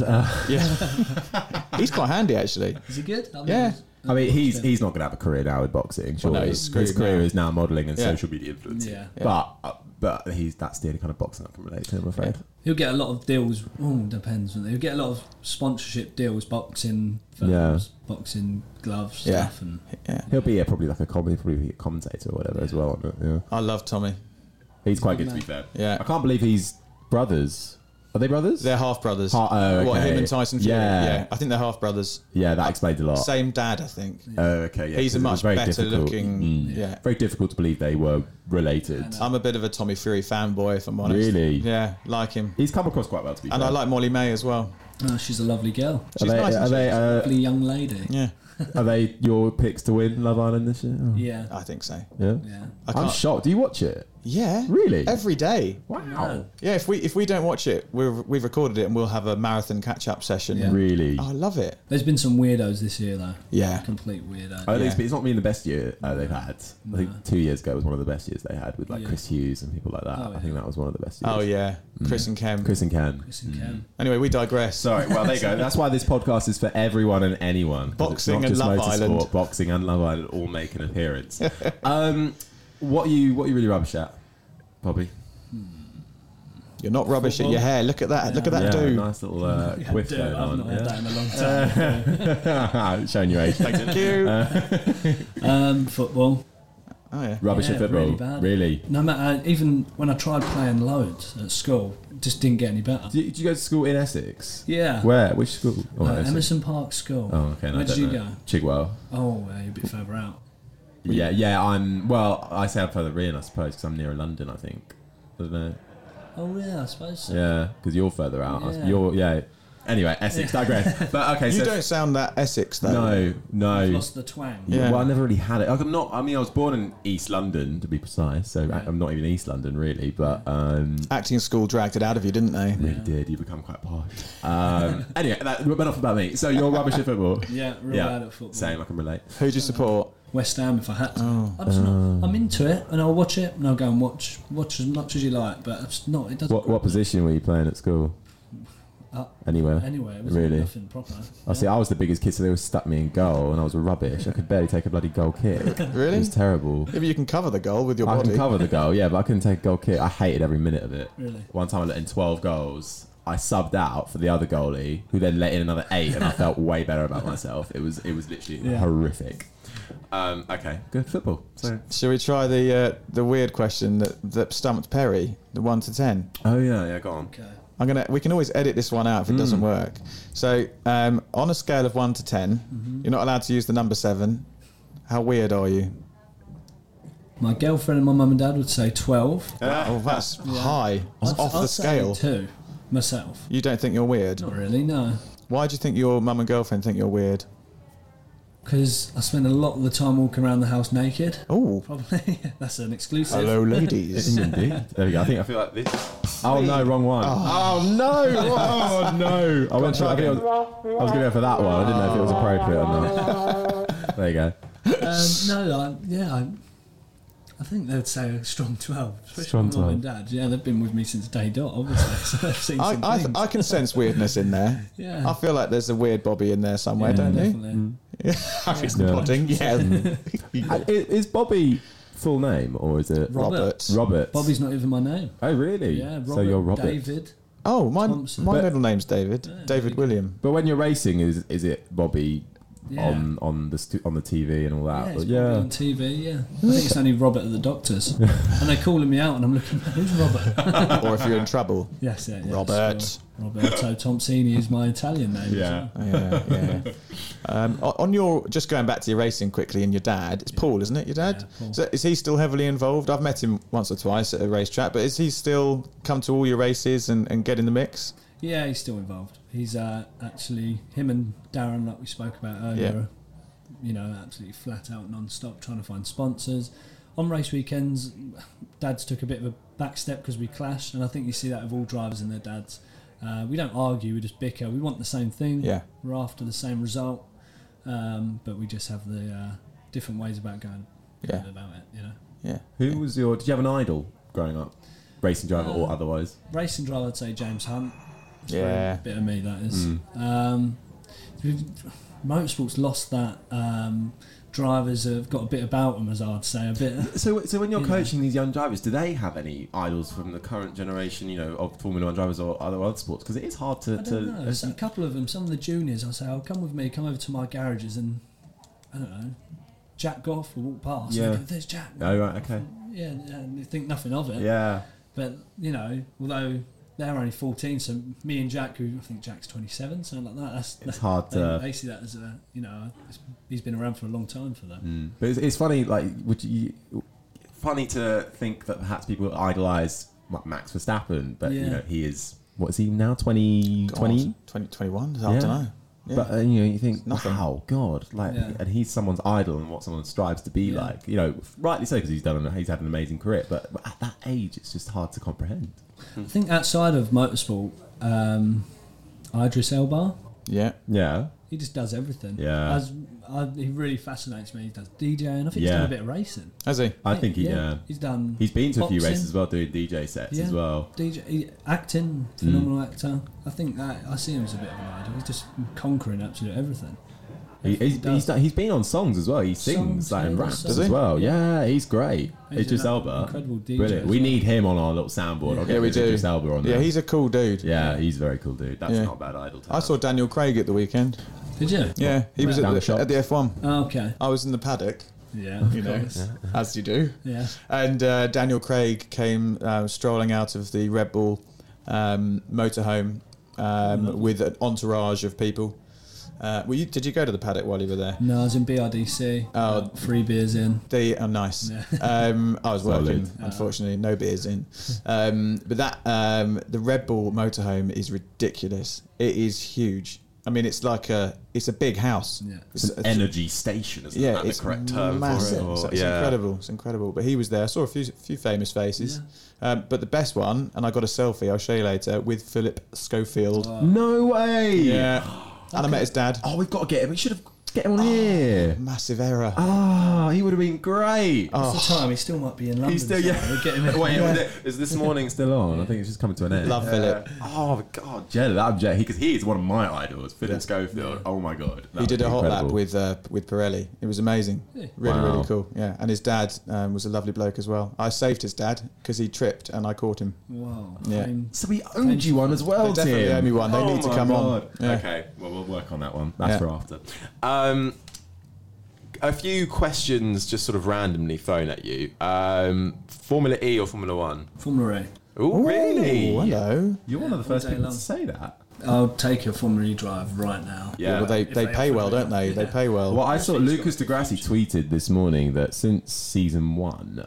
He's quite handy, actually. Is he good? I mean, he's not going to have a career now with boxing. Sure, well, no, his career is now modelling and social media influencing. Yeah. But that's the only kind of boxing I can relate to, I'm afraid. He'll get a lot of deals. Depends. He'll get a lot of sponsorship deals, boxing films, boxing gloves, stuff, and he'll be probably like a commentator or whatever as well. Yeah. I love Tommy. He's quite good to be fair. Yeah. I can't believe he's brothers. Are they brothers? They're half brothers. Okay. What, him and Tyson Fury? Yeah. I think they're half brothers. Yeah, that explains a lot. Same dad, I think. Okay, yeah. He's a 'cause it much was very better difficult. looking. Yeah. Very difficult to believe they were related. I'm a bit of a Tommy Fury fanboy, if I'm honest. Really? Yeah, like him. He's come across quite well, to be And fair. I like Molly May as well. Oh, she's a lovely girl. She's nice, isn't she? Lovely young lady. Yeah, Are they your picks to win Love Island this year? Oh. Yeah. I think so. Yeah. Yeah. I'm shocked. Do you watch it? Yeah. Really? Every day. Wow. Yeah, if we don't watch it, we've recorded it and we'll have a marathon catch-up session. Yeah. Really? Oh, I love it. There's been some weirdos this year, though. Yeah. Complete weirdos. I Yeah. think it's not been the best year they've had. I think 2 years ago was one of the best years they had with like Yeah. Chris Hughes and people like that. Oh, I think yeah. that was one of the best years. Oh, yeah. Chris and Kem. Chris and Ken. Chris and Ken. Anyway, we digress. Sorry, well there you go. That's why this podcast is for everyone and anyone. 'cause Boxing it's not and just Love motorsport, Island. boxing and Love Island all make an appearance. What are you really rubbish at, Bobby? You're not rubbish at your hair. Look at that. Look at that yeah, do. nice little whiff Dude, going I've on. not had that in a long time. Showing your age. Thank you. Football. Oh, yeah. Rubbish at football. Really bad. Really? No matter, even when I tried playing loads at school, it just didn't get any better. Did you go to school in Essex? Yeah. Where? Which school? Oh, Essex. Emerson Park School. Oh, okay. No, Where I did don't you know. go? Chigwell. Oh, you're a bit further out. Yeah. I say I'm further in, I suppose, because I'm near London. I think. I don't know. Oh, yeah, I suppose so. Yeah, because you're further out. Yeah. Anyway, Essex. Digress. But okay, You so don't sound that Essex, though. no. Lost the twang. Yeah. Well, I never really had it. I'm not. I mean, I was born in East London, to be precise. So I'm not even East London, really. But Acting school dragged it out of you, didn't they? really did. You become quite posh. Anyway, enough about me. So you're rubbish at football. Yeah, real bad at football. Same. I can relate. Who do you support? West Ham if I had to. I'm into it and I'll watch it and I'll go and watch as much as you like, but it's not. It doesn't. What position were you playing at school? Anywhere. Anyway, it was Really? nothing proper. I see. I was the biggest kid, so they always stuck me in goal, and I was rubbish. I could barely take a bloody goal kick. Really? It was terrible. Yeah, but you can cover the goal with your I body. can cover the goal, yeah, but I couldn't take a goal kick. I hated every minute of it. Really? One time I let in 12 goals. I subbed out for the other goalie, who then let in another 8, and I felt way better about myself. It was literally horrific. Okay, good football. So. Shall we try the weird question that stumped Perry, the 1 to 10? Oh yeah, go on. Okay. We can always edit this one out if it doesn't work. So, on a scale of 1 to 10, you're not allowed to use the number 7. How weird are you? My girlfriend and my mum and dad would say 12. Oh, that's high. It's off the I'd scale. say 2 myself. You don't think you're weird? Not really, no. Why do you think your mum and girlfriend think you're weird? Because I spend a lot of the time walking around the house naked. Oh, Probably. That's an exclusive. hello, ladies. Indeed. There we go. I feel like this. Oh no, wrong one. Oh no! Oh no! I was going to go for that one. I didn't know if it was appropriate or not. There you go. I think they'd say a strong 12. Especially Strong my mum 12. and dad. Yeah, they've been with me since day dot, obviously. So they've seen some things. I can sense weirdness in there. Yeah. I feel like there's a weird Bobby in there somewhere, Yeah, don't definitely. you? He's nodding. Yeah. Is Bobby full name or is it Robert. Robert. Bobby's not even my name. Oh really? Yeah, Robert, So you're Robert. David. Oh, my Thompson. middle name's David. David William. But when you're racing, is it Bobby Yeah. on the TV and all that? Yeah, But it's Bobby on TV, yeah. I think it's only Robert at the doctor's. And they're calling me out and I'm looking, who's Robert? Or if you're in trouble. Yes, yeah. Robert. Sure. Roberto Tomsini is my Italian name. Yeah. Yeah. On your, just going back to your racing quickly, and your dad, it's Paul, isn't it? Your dad? Yeah, Paul. So is he still heavily involved? I've met him once or twice at a racetrack, but is he still come to all your races and get in the mix? Yeah, he's still involved. He's actually, him and Darren, like we spoke about earlier, you know, absolutely flat out non-stop trying to find sponsors. On race weekends, Dad's took a bit of a back step because we clashed, and I think you see that with all drivers and their dads. We don't argue, we just bicker. We want the same thing. Yeah. We're after the same result, but we just have the different ways about going about it, you know. Yeah. Who was your? Did you have an idol growing up, racing driver or otherwise? Racing driver, I'd say James Hunt. It's Yeah. a bit of me, that is. Motorsport's lost that. Drivers have got a bit about them, as I'd say, a bit. So when you're coaching these young drivers, do they have any idols from the current generation, you know, of Formula One drivers or other sports? Because it is hard to. I don't know. So a couple of them, some of the juniors, I'll say, "Oh, come with me, come over to my garages," and I don't know, Jack Goff will walk past. Yeah. And they go, there's Jack. Oh right, okay. Yeah, and you think nothing of it. Yeah. But you know, although they're only 14, so me and Jack, who I think Jack's 27, something like that. It's hard to. They see that as a, he's been around for a long time for that. But it's funny, like, funny to think that perhaps people idolise Max Verstappen, but he is. What is he now? 20, 20? 2021? I don't know. Yeah. But you think, wow, God, and he's someone's idol and what someone strives to be like. Rightly so, because he's had an amazing career. But at that age, it's just hard to comprehend. I think outside of motorsport, Idris Elba. Yeah. He just does everything. Yeah. He really fascinates me. He does DJing. I think he's done a bit of racing. Has he? I think he's done. He's been to boxing. A few races as well, doing DJ sets as well. Acting, phenomenal actor. I think that I see him as a bit of an idol. He's just conquering absolutely everything. He's been on songs as well. He sings and raps as well. Yeah, he's great. Idris Elba, incredible DJ. Brilliant. We need him on our little soundboard. I'll get we do. Idris Elba on there. Yeah, he's a cool dude. Yeah, he's a very cool dude. That's not a bad idol to have. I saw Daniel Craig at the weekend. Did you? Yeah, he was at the F1. Oh, okay. I was in the paddock. Yeah, of course. As you do. Yeah. And Daniel Craig came strolling out of the Red Bull motorhome with an entourage of people. Did you go to the paddock while you were there? No, I was in BRDC. Oh, 3 beers in. Nice. Yeah. I was working, unfortunately, no beers in. But that the Red Bull motorhome is ridiculous. It is huge. I mean, it's a big house. Yeah. It's an energy station, isn't that the correct term massive. for it? It's incredible. It's incredible. But he was there. I saw a few famous faces. Yeah. But the best one, and I got a selfie, I'll show you later, with Philip Schofield. No way! Yeah. And I met his dad. Oh, we've got to get him. We should have get him on here. Massive error. He would have been great. What's the time? He still might be in London. He's still, We'll get him in. Wait, is this morning still on? I think it's just coming to an end. Love Philip. Oh, God, jelly. Because he is one of my idols, Philip Schofield. Oh, my God. He did a hot lap with Pirelli. It was amazing. Really cool. Yeah. And his dad was a lovely bloke as well. I saved his dad because he tripped and I caught him. Wow. Yeah. So he owed you one as well, They definitely owe me one. They need to come on. Yeah. Okay, well, we'll work on that one. That's for after. A few questions just sort of randomly thrown at you. Formula E or Formula 1? Formula E. Oh, really? Hello. You're one of the first day people long. to say that. I'll take a Formula E drive right now. Yeah, well, they pay well, don't they? They pay well. Well, I saw Lucas Degrassi tweeted this morning that since season 1,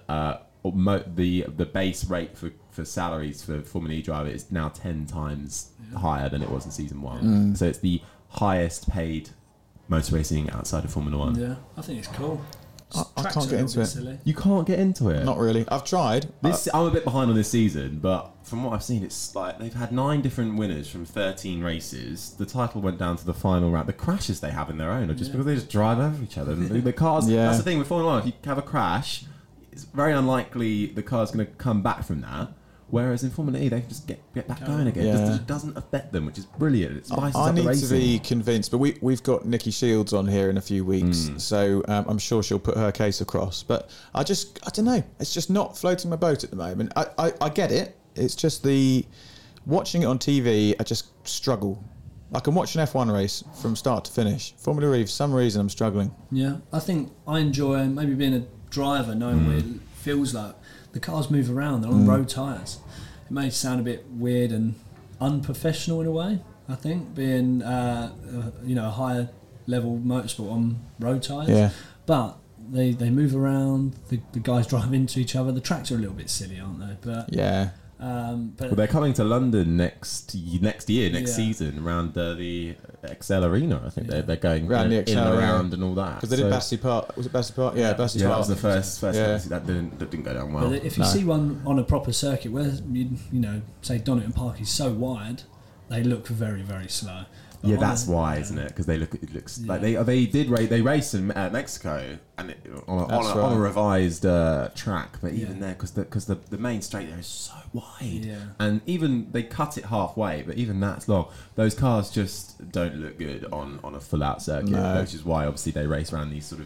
the base rate for salaries for Formula E driver is now 10 times higher than it was in season 1. So it's the highest paid motor racing outside of Formula 1. Yeah, I think it's cool. I can't get into it. Silly. You can't get into it. Not really. I've tried. I'm a bit behind on this season, but from what I've seen, it's like they've had 9 different winners from 13 races. The title went down to the final round. The crashes they have in their own are just because they just drive over each other. And the cars. That's the thing with Formula 1. If you have a crash, it's very unlikely the car's going to come back from that. Whereas in Formula E, they can just get back going again. Yeah. It doesn't affect them, which is brilliant. It spices I up the need racing. to be convinced, but we've got Nikki Shields on here in a few weeks, so I'm sure she'll put her case across. But I don't know. It's just not floating my boat at the moment. I get it. It's just watching it on TV, I just struggle. I can watch an F1 race from start to finish. Formula E, for some reason, I'm struggling. Yeah, I think I enjoy maybe being a driver, knowing what it feels like. The cars move around, they're on road tyres. It may sound a bit weird and unprofessional in a way, I think, being a higher level motorsport on road tyres. Yeah. But they move around, the guys drive into each other. The tracks are a little bit silly, aren't they? But yeah. But they're coming to London next season around the Excel Arena. I think they're going around the Excel around and all that. Because they did Battersea Park. Was it Battersea Park? Yeah, Battersea Park. That was the first that didn't go down well. But if you see one on a proper circuit where say Donington Park is so wide, they look very, very slow. Yeah, that's why, isn't it? Because it looks like they raced in Mexico and on a revised track, but even there, because the main straight there is so wide, and even they cut it halfway, but even that's long. Those cars just don't look good on a full out circuit, which is why obviously they race around these sort of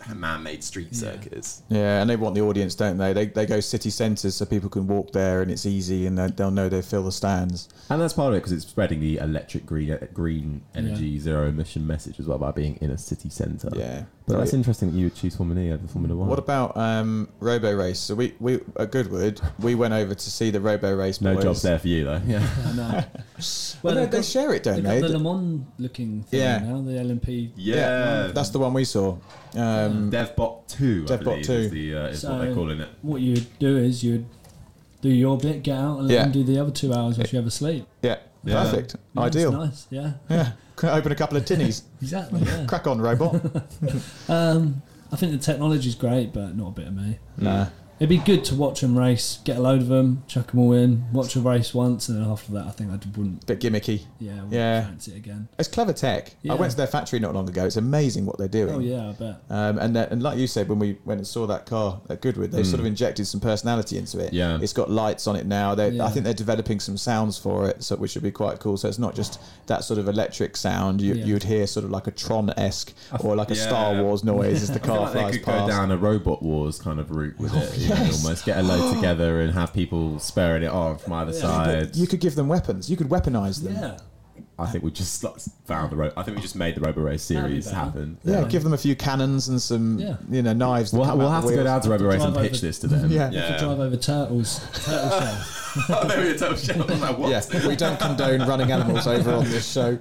man-made street circuits. Yeah, and they want the audience, don't they? They go city centres so people can walk there and it's easy and they'll know they fill the stands. And that's part of it because it's spreading the electric green energy zero emission message as well by being in a city centre. Yeah. But that's interesting that you would choose Formula E over Formula 1. What about Robo Race? So we at Goodwood, we went over to see the Robo Race boys. No jobs there for you though. Yeah. No. Well, they share it, don't they? Got the Le Mans looking thing now, the LMP. Yeah. That's the one we saw. DevBot 2, I DevBot believe, 2. is what they're calling it. What you'd do is you'd do your bit, get out, and let them do the other 2 hours which you have asleep. Yeah. Perfect. Yeah, Ideal. Nice, yeah. Yeah. Open a couple of tinnies. Exactly, yeah. Crack on, robot. I think the technology's great, but not a bit of me. Nah. It'd be good to watch them race, get a load of them, chuck them all in, watch a race once, and then after that, I think I wouldn't. Bit gimmicky. Wouldn't fancy it again. It's clever tech. Yeah. I went to their factory not long ago. It's amazing what they're doing. Oh yeah, I bet. And like you said, when we went and saw that car at Goodwood, they sort of injected some personality into it. Yeah. It's got lights on it now. I think they're developing some sounds for it, which should be quite cool. So it's not just that sort of electric sound. You'd hear sort of like a Tron-esque or like a Star Wars noise as the car I feel like flies they could past. go down a Robot Wars kind of route with it. You know, almost get a load together and have people spurring it on from either side. You could give them weapons. You could weaponize them. Yeah. I think we just found I think we just made the Robo Race series happen. Yeah, give them a few cannons and some, knives. We'll have to go down to Robo Race and drive pitch over- this to them. Yeah. You could drive over turtle shell. Oh, maybe a total shell. I'm like, what? Yeah, we don't condone running animals over on this show.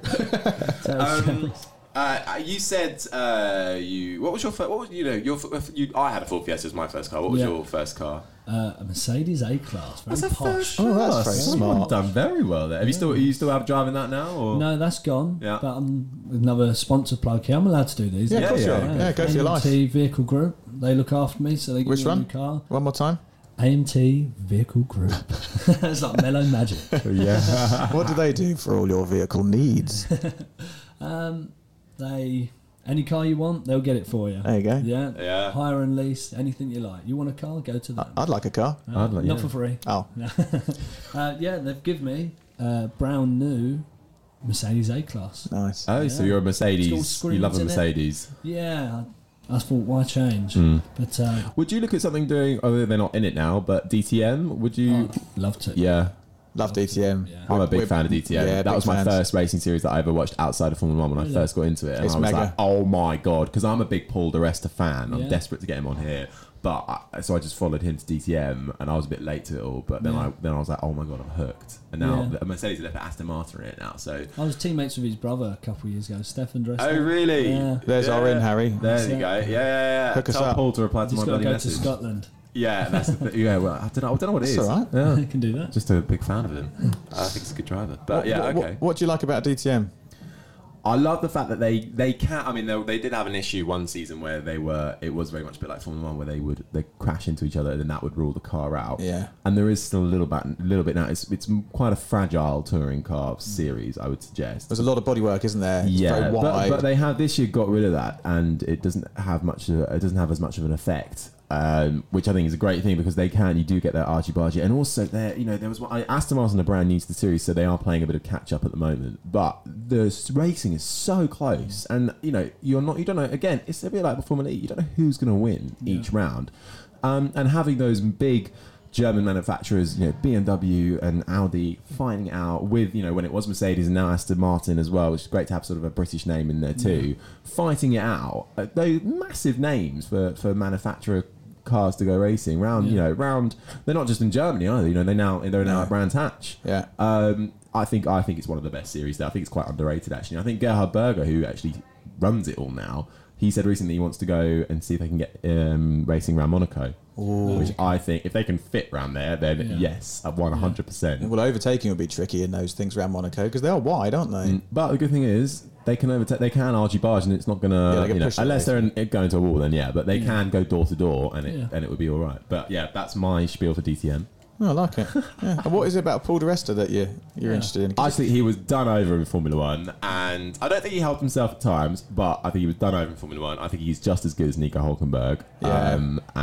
You said what was your first? What was I had a Ford Fiesta as my first car. What was your first car? A Mercedes A-Class, very posh. Oh, that's very Someone smart. done very well there. Are you still have driving that now? Or? No, that's gone. Yeah. But another sponsor plug here. I'm allowed to do these. Yeah, of course you are. Yeah, go for your life. AMT Vehicle Group. They look after me, so they give Which me a one? new car. One more time. AMT Vehicle Group. It's like mellow magic. Yeah. What do they do for all your vehicle needs? Any car you want, they'll get it for you. There you go. Yeah. Hire and lease, anything you like. You want a car, go to them. I'd like a car. Not for free. Oh, They've given me brown new Mercedes A-Class. nice. Oh, so you're a It's got Mercedes. screens You love a in it. Mercedes. Yeah, I thought, why change? But Would you look at something doing? Oh, they're not in it now, but DTM. Would you? love to. Yeah. Love DTM. Yeah. I'm a big fan of DTM. Yeah, that big was my fans. first racing series that I ever watched outside of Formula 1 when I first got into it. And It's I was mega. like, oh my God. Because I'm a big Paul di Resta fan. I'm Yeah. desperate to get him on here. So I just followed him to DTM and I was a bit late to it all. But then I was like, oh my God, I'm hooked. And now the Mercedes have left Aston Martin in it now. So I was teammates with his brother a couple of years ago, Stefan Dresser. Oh really? Yeah. There's our in, Harry. There you go. Yeah. Hook us tell up. Paul to reply to He's my got to bloody go message. to Scotland. Yeah, that's the thing. Yeah, well, I don't know what it is. That's all right. Yeah. You can do that. Just a big fan of him. I think he's a good driver. But yeah, What- okay. What do you like about DTM? I love the fact that They can. I mean, they did have an issue one season where it was very much a bit like Formula 1, where they crash into each other and then that would rule the car out. Yeah. And there is still a little bit now. It's quite a fragile touring car series, I would suggest. There's a lot of bodywork, isn't there? It's Yeah, very wide. but they have this year got rid of that, and it doesn't have as much of an effect. Which I think is a great thing because you do get that argy-bargy, and also there was Aston Martin are brand new to the series, so they are playing a bit of catch up at the moment. But the racing is so close, and you don't know. Again, it's a bit like the Formula E. You don't know who's going to win each round, and having those big German manufacturers, BMW and Audi, fighting out with, when it was Mercedes and now Aston Martin as well, which is great to have sort of a British name in there too, fighting it out. Those massive names for manufacturer cars to go racing round. They're not just in Germany either. They're now at Brands Hatch. Yeah. I think it's one of the best series there. I think it's quite underrated actually. I think Gerhard Berger, who actually runs it all now, he said recently he wants to go and see if they can get racing around Monaco. Ooh. Which I think if they can fit round there, then yes, I've won 100%. Well, overtaking will be tricky in those things around Monaco because they are wide, aren't they? But the good thing is they can overtake. They can argy-barge, and it's not gonna. Unless they're going to a wall, then but they can go door to door, and it would be all right. But yeah, that's my spiel for DTM. Oh, I like it. Yeah. And what is it about Paul di Resta that you're interested in? I think he was done over in Formula 1, and I don't think he helped himself at times, but I think he was done over in Formula 1. I think he's just as good as Nico Hülkenberg. Yeah.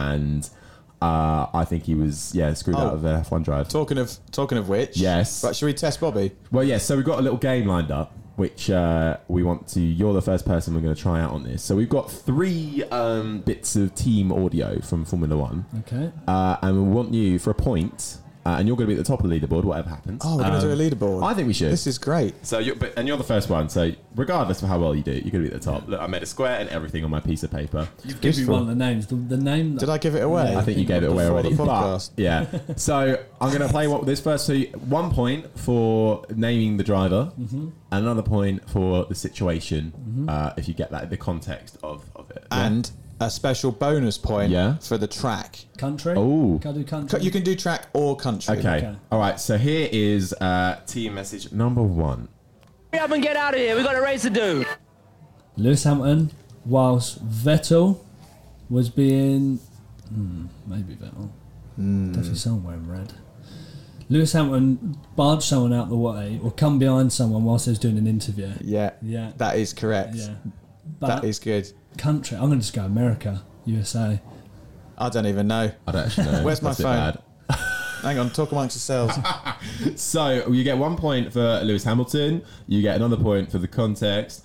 I think he was screwed out of an F1 drive. Talking of which, Yes. But should we test Bobby? Well, yes. So we've got a little game lined up. which you're the first person we're going to try out on this. So we've got 3 bits of team audio from Formula One. Okay. And we want you for a point. And you're going to be at the top of the leaderboard, whatever happens. Oh, we're going to do a leaderboard. I think we should. This is great. So you're the first one. So regardless of how well you do, you're going to be at the top. Look, I made a square and everything on my piece of paper. You've given me one of the names. The name. Did I give it away? I think you gave it away already. The podcast. Yeah. So I'm going to play this first. So 1 point for naming the driver, and another point for the situation. If you get that, the context of it, and a special bonus point for the track. Country? Oh. Can I do country? You can do track or country. Okay. All right. So here is team message number 1. Hurry up and get out of here. We've got a race to do. Lewis Hamilton, whilst Vettel was being... maybe Vettel. Definitely someone wearing red. Lewis Hamilton barged someone out the way or come behind someone whilst he was doing an interview. Yeah. That is correct. Yeah. That is good. Country. I'm going to just go America, USA. I don't even know. I don't actually know. Where's my phone? Hang on, talk amongst yourselves. So you get 1 point for Lewis Hamilton. You get another point for the context.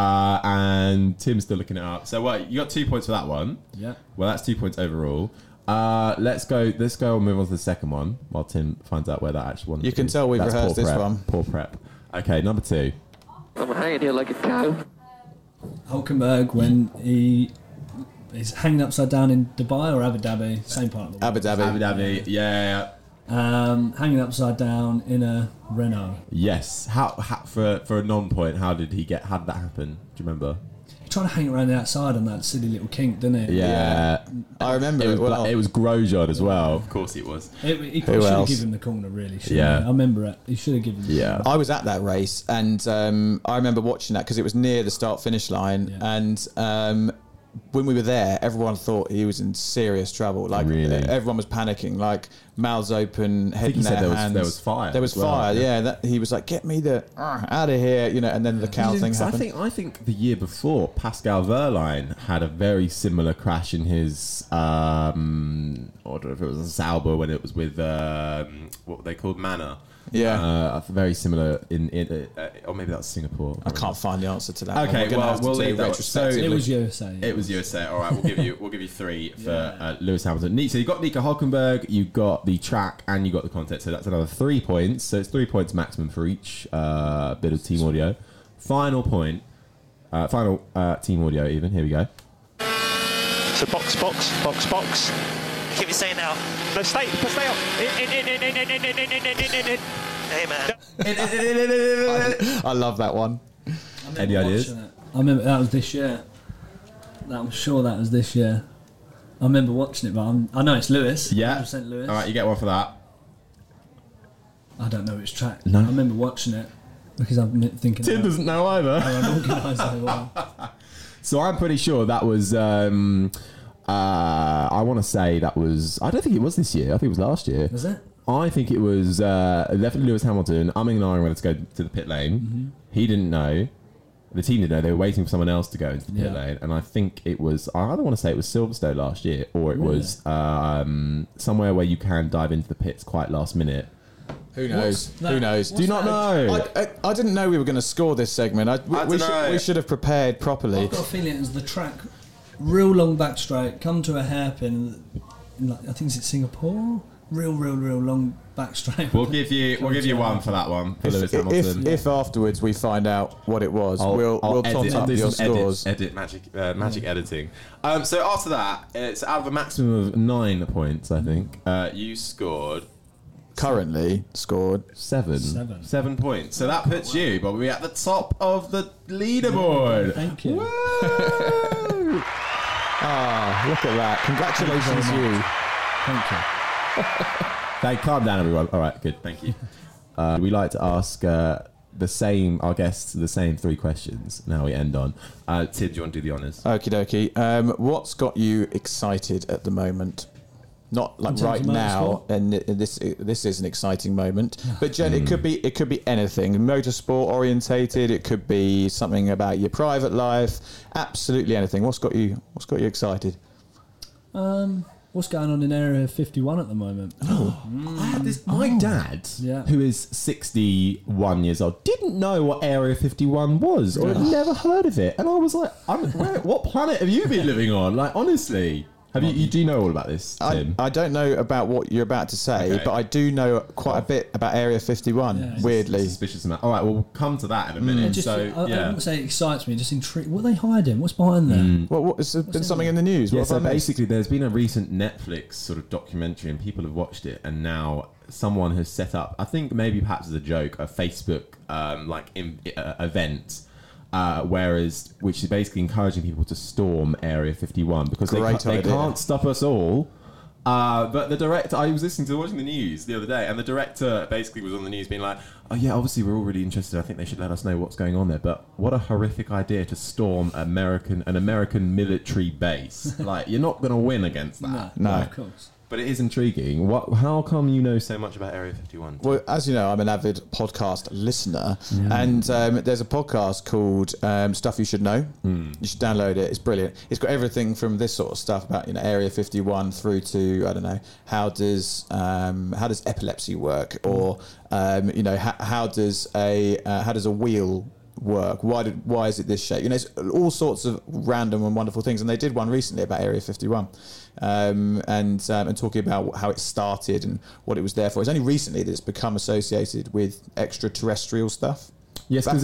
And Tim's still looking it up. So you got 2 points for that one. Yeah. Well, that's 2 points overall. Let's go and move on to the second one while Tim finds out where that actually one. You can tell we've rehearsed this one. Poor prep. Okay, number 2. I'm hanging here like a cow. Hulkenberg when he's hanging upside down in Dubai or Abu Dhabi, same part of the world. Abu Dhabi, yeah. Hanging upside down in a Renault. Yes. How for a non-point? How did that happen? Do you remember? He tried to hang around the outside on that silly little kink, didn't he? Yeah. I remember it well. It was Grosjean as well. Of course it was. He probably should have given him the corner, really. Yeah. I remember it. He should have given him the corner. I was at that race and I remember watching that because it was near the start-finish line and when we were there, everyone thought he was in serious trouble. Like, really? Everyone was panicking, like mouths open, head in their hands. There was fire. There was fire. He was like, "Get me out of here," and then the cow thing happened. I think the year before, Pascal Wehrlein had a very similar crash in his. I don't know if it was a Sauber when it was with what they called Manor. Yeah, very similar in or maybe that's Singapore. I can't find the answer to that. Okay, well we'll leave that. So it was USA. It was USA. All right, we'll give you 3 for Lewis Hamilton. So you got Nico Hulkenberg, you got the track, and you got the content. So that's another 3 points. So it's 3 points maximum for each bit of team audio. Final point, final team audio. Even here we go. So box. Keep you saying now. No, stay up. In. Hey, man. I love that one. Any ideas? I remember that was this year. I'm sure that was this year. I remember watching it, but I know it's Lewis. Yeah. 100% Lewis. All right, you get one for that. I don't know which track. No. I remember watching it because I'm thinking. Tim doesn't know either. I'm organised very well. So I'm pretty sure that was. I want to say that was. I don't think it was this year. I think it was last year. Was it? I think it was definitely Lewis Hamilton. I'm ignoring whether to go to the pit lane. Mm-hmm. He didn't know. The team didn't know. They were waiting for someone else to go into the pit lane. And I think it was. I either want to say it was Silverstone last year, or it was somewhere where you can dive into the pits quite last minute. Who knows? Who knows? Do you not know? I didn't know we were going to score this segment. We should have prepared properly. I've got a feeling it was the track, real long back straight, come to a hairpin. I think it's Singapore. Real long back straight. We'll give you one for that one for Lewis Hamilton. If afterwards we find out what it was, we'll tot up your scores. Edit magic editing. So after that, it's out of a maximum of 9 points. I think you scored. Currently scored 7 points. So that puts you, but we're at the top of the leaderboard. Thank you. Look at that! Congratulations, you. Thank you. Calm down, everyone. All right, good. Thank you. We like to ask our guests the same 3 questions. Now we end on. Tim, do you want to do the honours? Okie dokie. What's got you excited at the moment? Not like right now, and this is an exciting moment. But Jen, it could be anything. Motorsport orientated. It could be something about your private life. Absolutely anything. What's got you excited? Well, What's going on in Area 51 at the moment? I had this. My dad, Yeah. who is 61 years old, didn't know what Area 51 was, or had never heard of it. And I was like, "What planet have you been living on?" Like, honestly, have you? Do you know all about this, Tim? I don't know about what you're about to say, Okay. but I do know quite a bit about Area 51. Yeah. Weirdly, Suspicious amount. All right, well, we'll come to that in a minute. Just, So, I yeah. wouldn't say it excites me, just intrigued. What are they hiding? What's behind there? what has there been something in the news? Yeah, What so have I missed? basically, there's been a recent Netflix sort of documentary, and people have watched it, and now someone has set up, I think maybe perhaps as a joke, a Facebook event, which is basically encouraging people to storm Area 51 because they Great idea. can't stop us all. But the director, I was watching the news the other day, and the director basically was on the news being like, "Oh yeah, obviously we're all really interested. I think they should let us know what's going on there. But what a horrific idea to storm an American military base! Like, you're not going to win against that. No. Of course. But it is intriguing. How come you know so much about Area 51? Well, as you know, I'm an avid podcast listener, and there's a podcast called Stuff You Should Know. You should download it. It's brilliant. It's got everything from this sort of stuff about Area 51 through to, I don't know, how does epilepsy work, or how does a wheel work? Why is it this shape? It's all sorts of random and wonderful things. And they did one recently about Area 51, and talking about how it started and what it was there for. It's only recently that it's become associated with extraterrestrial stuff. Yes, because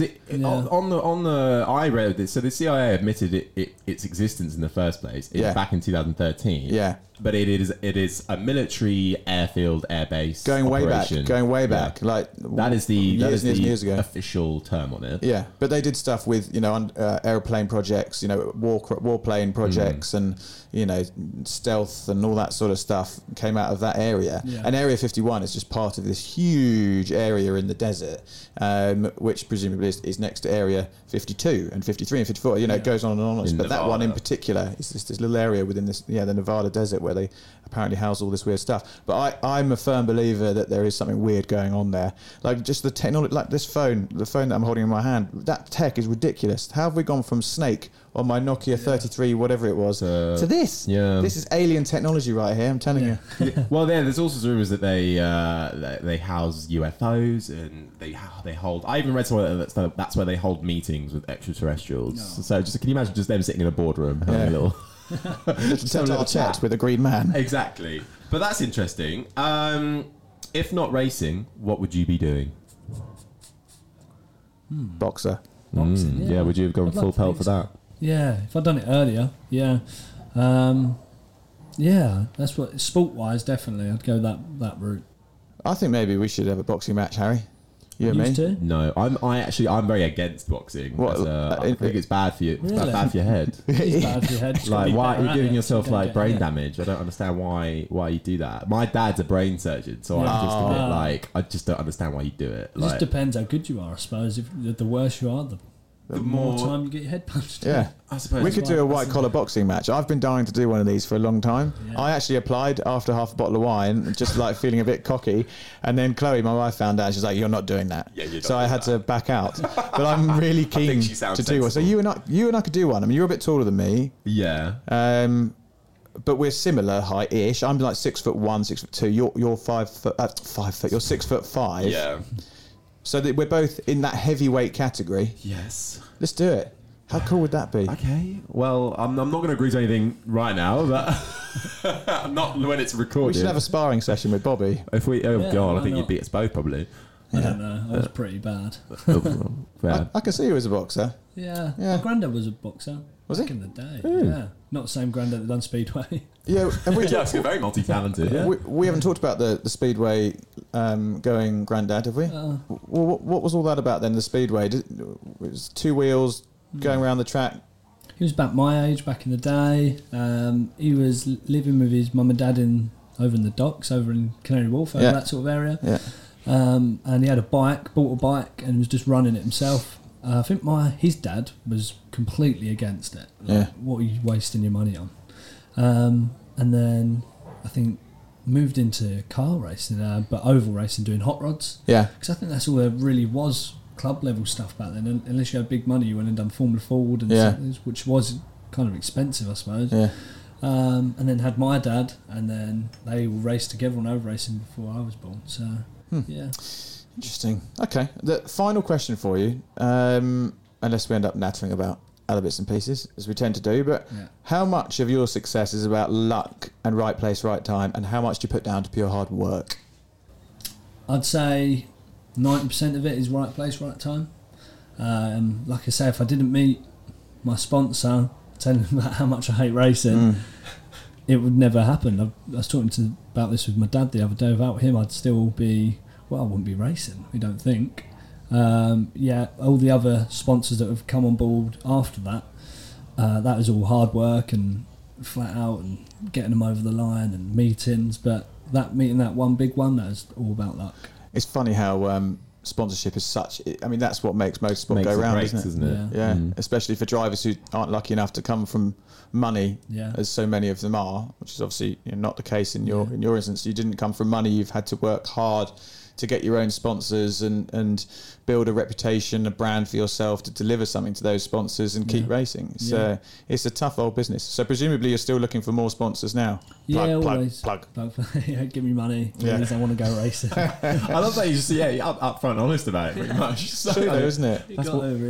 I read this. So the CIA admitted its existence in the first place back in 2013. Yeah. But it is a military airfield, airbase Going way back. Yeah. Like that is the years ago. official term on it. Yeah, but they did stuff with airplane projects, warplane projects, and stealth and all that sort of stuff came out of that area. Yeah. And Area 51 is just part of this huge area in the desert, which presumably is next to Area 52 and 53 and 54. It goes on and on. But that one in particular is this little area within the Nevada desert where they apparently house all this weird stuff. But I'm a firm believer that there is something weird going on there. Like just the technology, like the phone that I'm holding in my hand, that tech is ridiculous. How have we gone from Snake on my Nokia 33, whatever it was, to this? Yeah. This is alien technology right here, I'm telling you. Well, there's also rumors that they house UFOs and they hold. I even read somewhere that's where they hold meetings with extraterrestrials. No. So can you imagine just them sitting in a boardroom having a little chat with a green man? Exactly. But that's interesting. If not racing, what would you be doing? Boxer. Boxing, yeah. Would you have gone full pelt for that? Yeah, if I'd done it earlier, yeah. That's what, sport-wise, definitely, I'd go that route. I think maybe we should have a boxing match, Harry. You and me? Too? No, I'm very against boxing. What? I think it's bad for you. It's Really? bad for your head. It's bad for your head. Like, why are you giving yourself brain damage? I don't understand why you do that. My dad's a brain surgeon, so I'm just a bit I just don't understand why you do it. It just depends how good you are, I suppose. If the worse you are, the more time you get your head punched. Yeah, I suppose we could do a white collar boxing match. I've been dying to do one of these for a long time. Yeah. I actually applied after half a bottle of wine, just like feeling a bit cocky, and then Chloe, my wife, found out. She's like, "You're not doing that." Yeah, so I had to back out. But I'm really keen to do one. So you and I could do one. I mean, you're a bit taller than me. Yeah. But we're similar height-ish. I'm like 6'1", 6'2". You're 5 foot. You're 6'5". Yeah. So that we're both in that heavyweight category. Yes. Let's do it. How cool would that be? Okay. Well, I'm not going to agree to anything right now, but not when it's recorded. We should have a sparring session with Bobby. If we, Yeah, God, why I think not? you'd beat us both probably. I don't know. I was pretty bad. Yeah. I can see you as a boxer. Yeah. Yeah. My granddad was a boxer. Was back he? in the day. Yeah. Not the same granddad that done Speedway. Yeah, and we, Yeah, very multi-talented. Yeah. we haven't talked about the Speedway going Grandad, have we? Well, what was all that about then, the Speedway? It was 2 wheels going around the track? He was about my age back in the day. He was living with his mum and dad over in the docks, over in Canary Wharf, over that sort of area. Yeah. And he had bought a bike and was just running it himself. I think his dad was completely against it. Like, what are you wasting your money on? And then I think moved into car racing, but oval racing, doing hot rods. Yeah. Because I think that's all there really was club level stuff back then. Unless you had big money, you went and done Formula Ford and something, which was kind of expensive, I suppose. Yeah. And then had my dad, and then they all raced together on over racing before I was born. So, yeah. Interesting. Okay. The final question for you, unless we end up nattering about other bits and pieces, as we tend to do, but how much of your success is about luck and right place, right time, and how much do you put down to pure hard work? I'd say 90% of it is right place, right time. Like I say, if I didn't meet my sponsor, telling him about how much I hate racing, it would never happen. I was talking about this with my dad the other day. Without him, I'd still be, I wouldn't be racing, we don't think. All the other sponsors that have come on board after that, that was all hard work and flat out and getting them over the line and meetings, but meeting that one big one, that is all about luck. It's funny how sponsorship is such, I mean, that's what makes motorsport go round, isn't it? Yeah. Especially for drivers who aren't lucky enough to come from money, as so many of them are, which is obviously not the case in your instance. You didn't come from money, you've had to work hard to get your own sponsors and build a reputation, a brand for yourself to deliver something to those sponsors and keep racing. So it's a tough old business. So presumably you're still looking for more sponsors now. Always. Plug. Give me money, please. I want to go racing. I love that you just up front honest about it, pretty much. So, true though, isn't it? But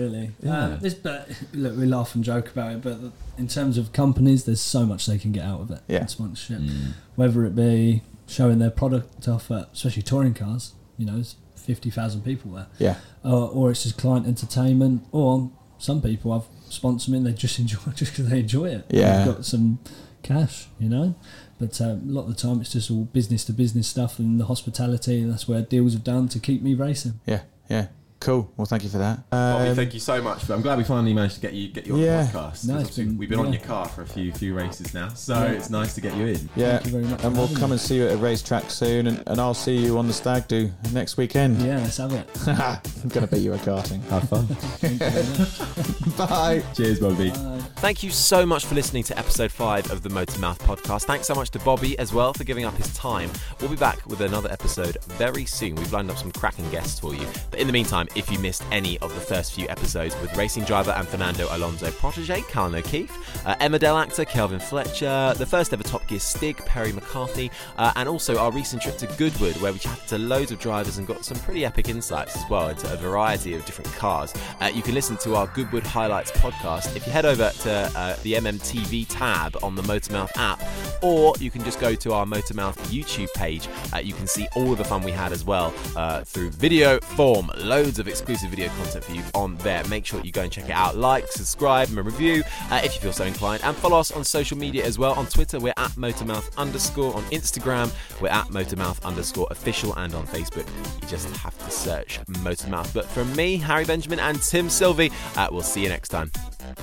look, we laugh and joke about it, but in terms of companies, there's so much they can get out of it. In sponsorship, whether it be showing their product off at, especially touring cars, there's 50,000 people there. Or it's just client entertainment, or some people I've sponsored them, they just enjoy it just because they enjoy it. They've got some cash, But a lot of the time it's just all business to business stuff and the hospitality, and that's where deals have done to keep me racing. Cool. Well, thank you for that. Bobby, thank you so much. I'm glad we finally managed to get you on the podcast. No, we've been on your car for a few races now, so it's nice to get you in. Thank you very much. And we'll come and see you at a racetrack soon, and I'll see you on the Stag Do next weekend. Yeah, let's have it. I'm going to beat you at karting. Have fun. Thank you very much. Bye. Cheers, Bobby. Bye. Thank you so much for listening to episode 5 of the Motormouth podcast. Thanks so much to Bobby as well for giving up his time. We'll be back with another episode very soon. We've lined up some cracking guests for you. But in the meantime, if you missed any of the first few episodes with racing driver and Fernando Alonso protege, Callan O'Keefe, Emmerdale actor Kelvin Fletcher, the first ever Top Gear Stig, Perry McCarthy, and also our recent trip to Goodwood, where we chatted to loads of drivers and got some pretty epic insights as well into a variety of different cars. You can listen to our Goodwood Highlights podcast if you head over to the MMTV tab on the Motormouth app, or you can just go to our Motormouth YouTube page. You can see all of the fun we had as well through video form. Loads of exclusive video content for you on there. Make sure you go and check it out. Like, subscribe, and review if you feel so inclined. And follow us on social media as well. On Twitter, we're at Motormouth_. On Instagram, we're at Motormouth_official. And on Facebook, you just have to search Motormouth. But from me, Harry Benjamin, and Tim Sylvie, we'll see you next time.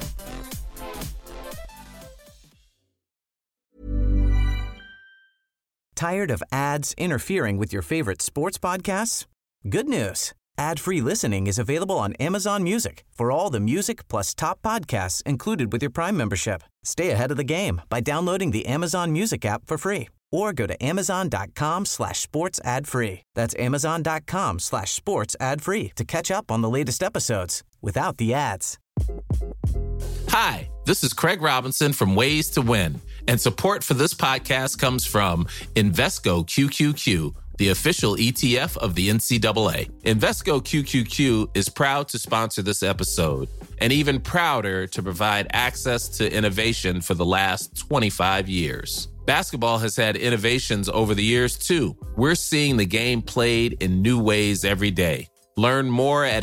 Tired of ads interfering with your favorite sports podcasts? Good news. Ad-free listening is available on Amazon Music for all the music plus top podcasts included with your Prime membership. Stay ahead of the game by downloading the Amazon Music app for free or go to amazon.com/sports ad free. That's amazon.com/sports ad free to catch up on the latest episodes without the ads. Hi, this is Craig Robinson from Ways to Win, and support for this podcast comes from Invesco QQQ, the official ETF of the NCAA. Invesco QQQ is proud to sponsor this episode, and even prouder to provide access to innovation for the last 25 years. Basketball has had innovations over the years, too. We're seeing the game played in new ways every day. Learn more at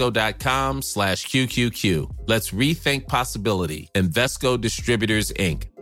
Invesco.com/QQQ. Let's rethink possibility. Invesco Distributors, Inc.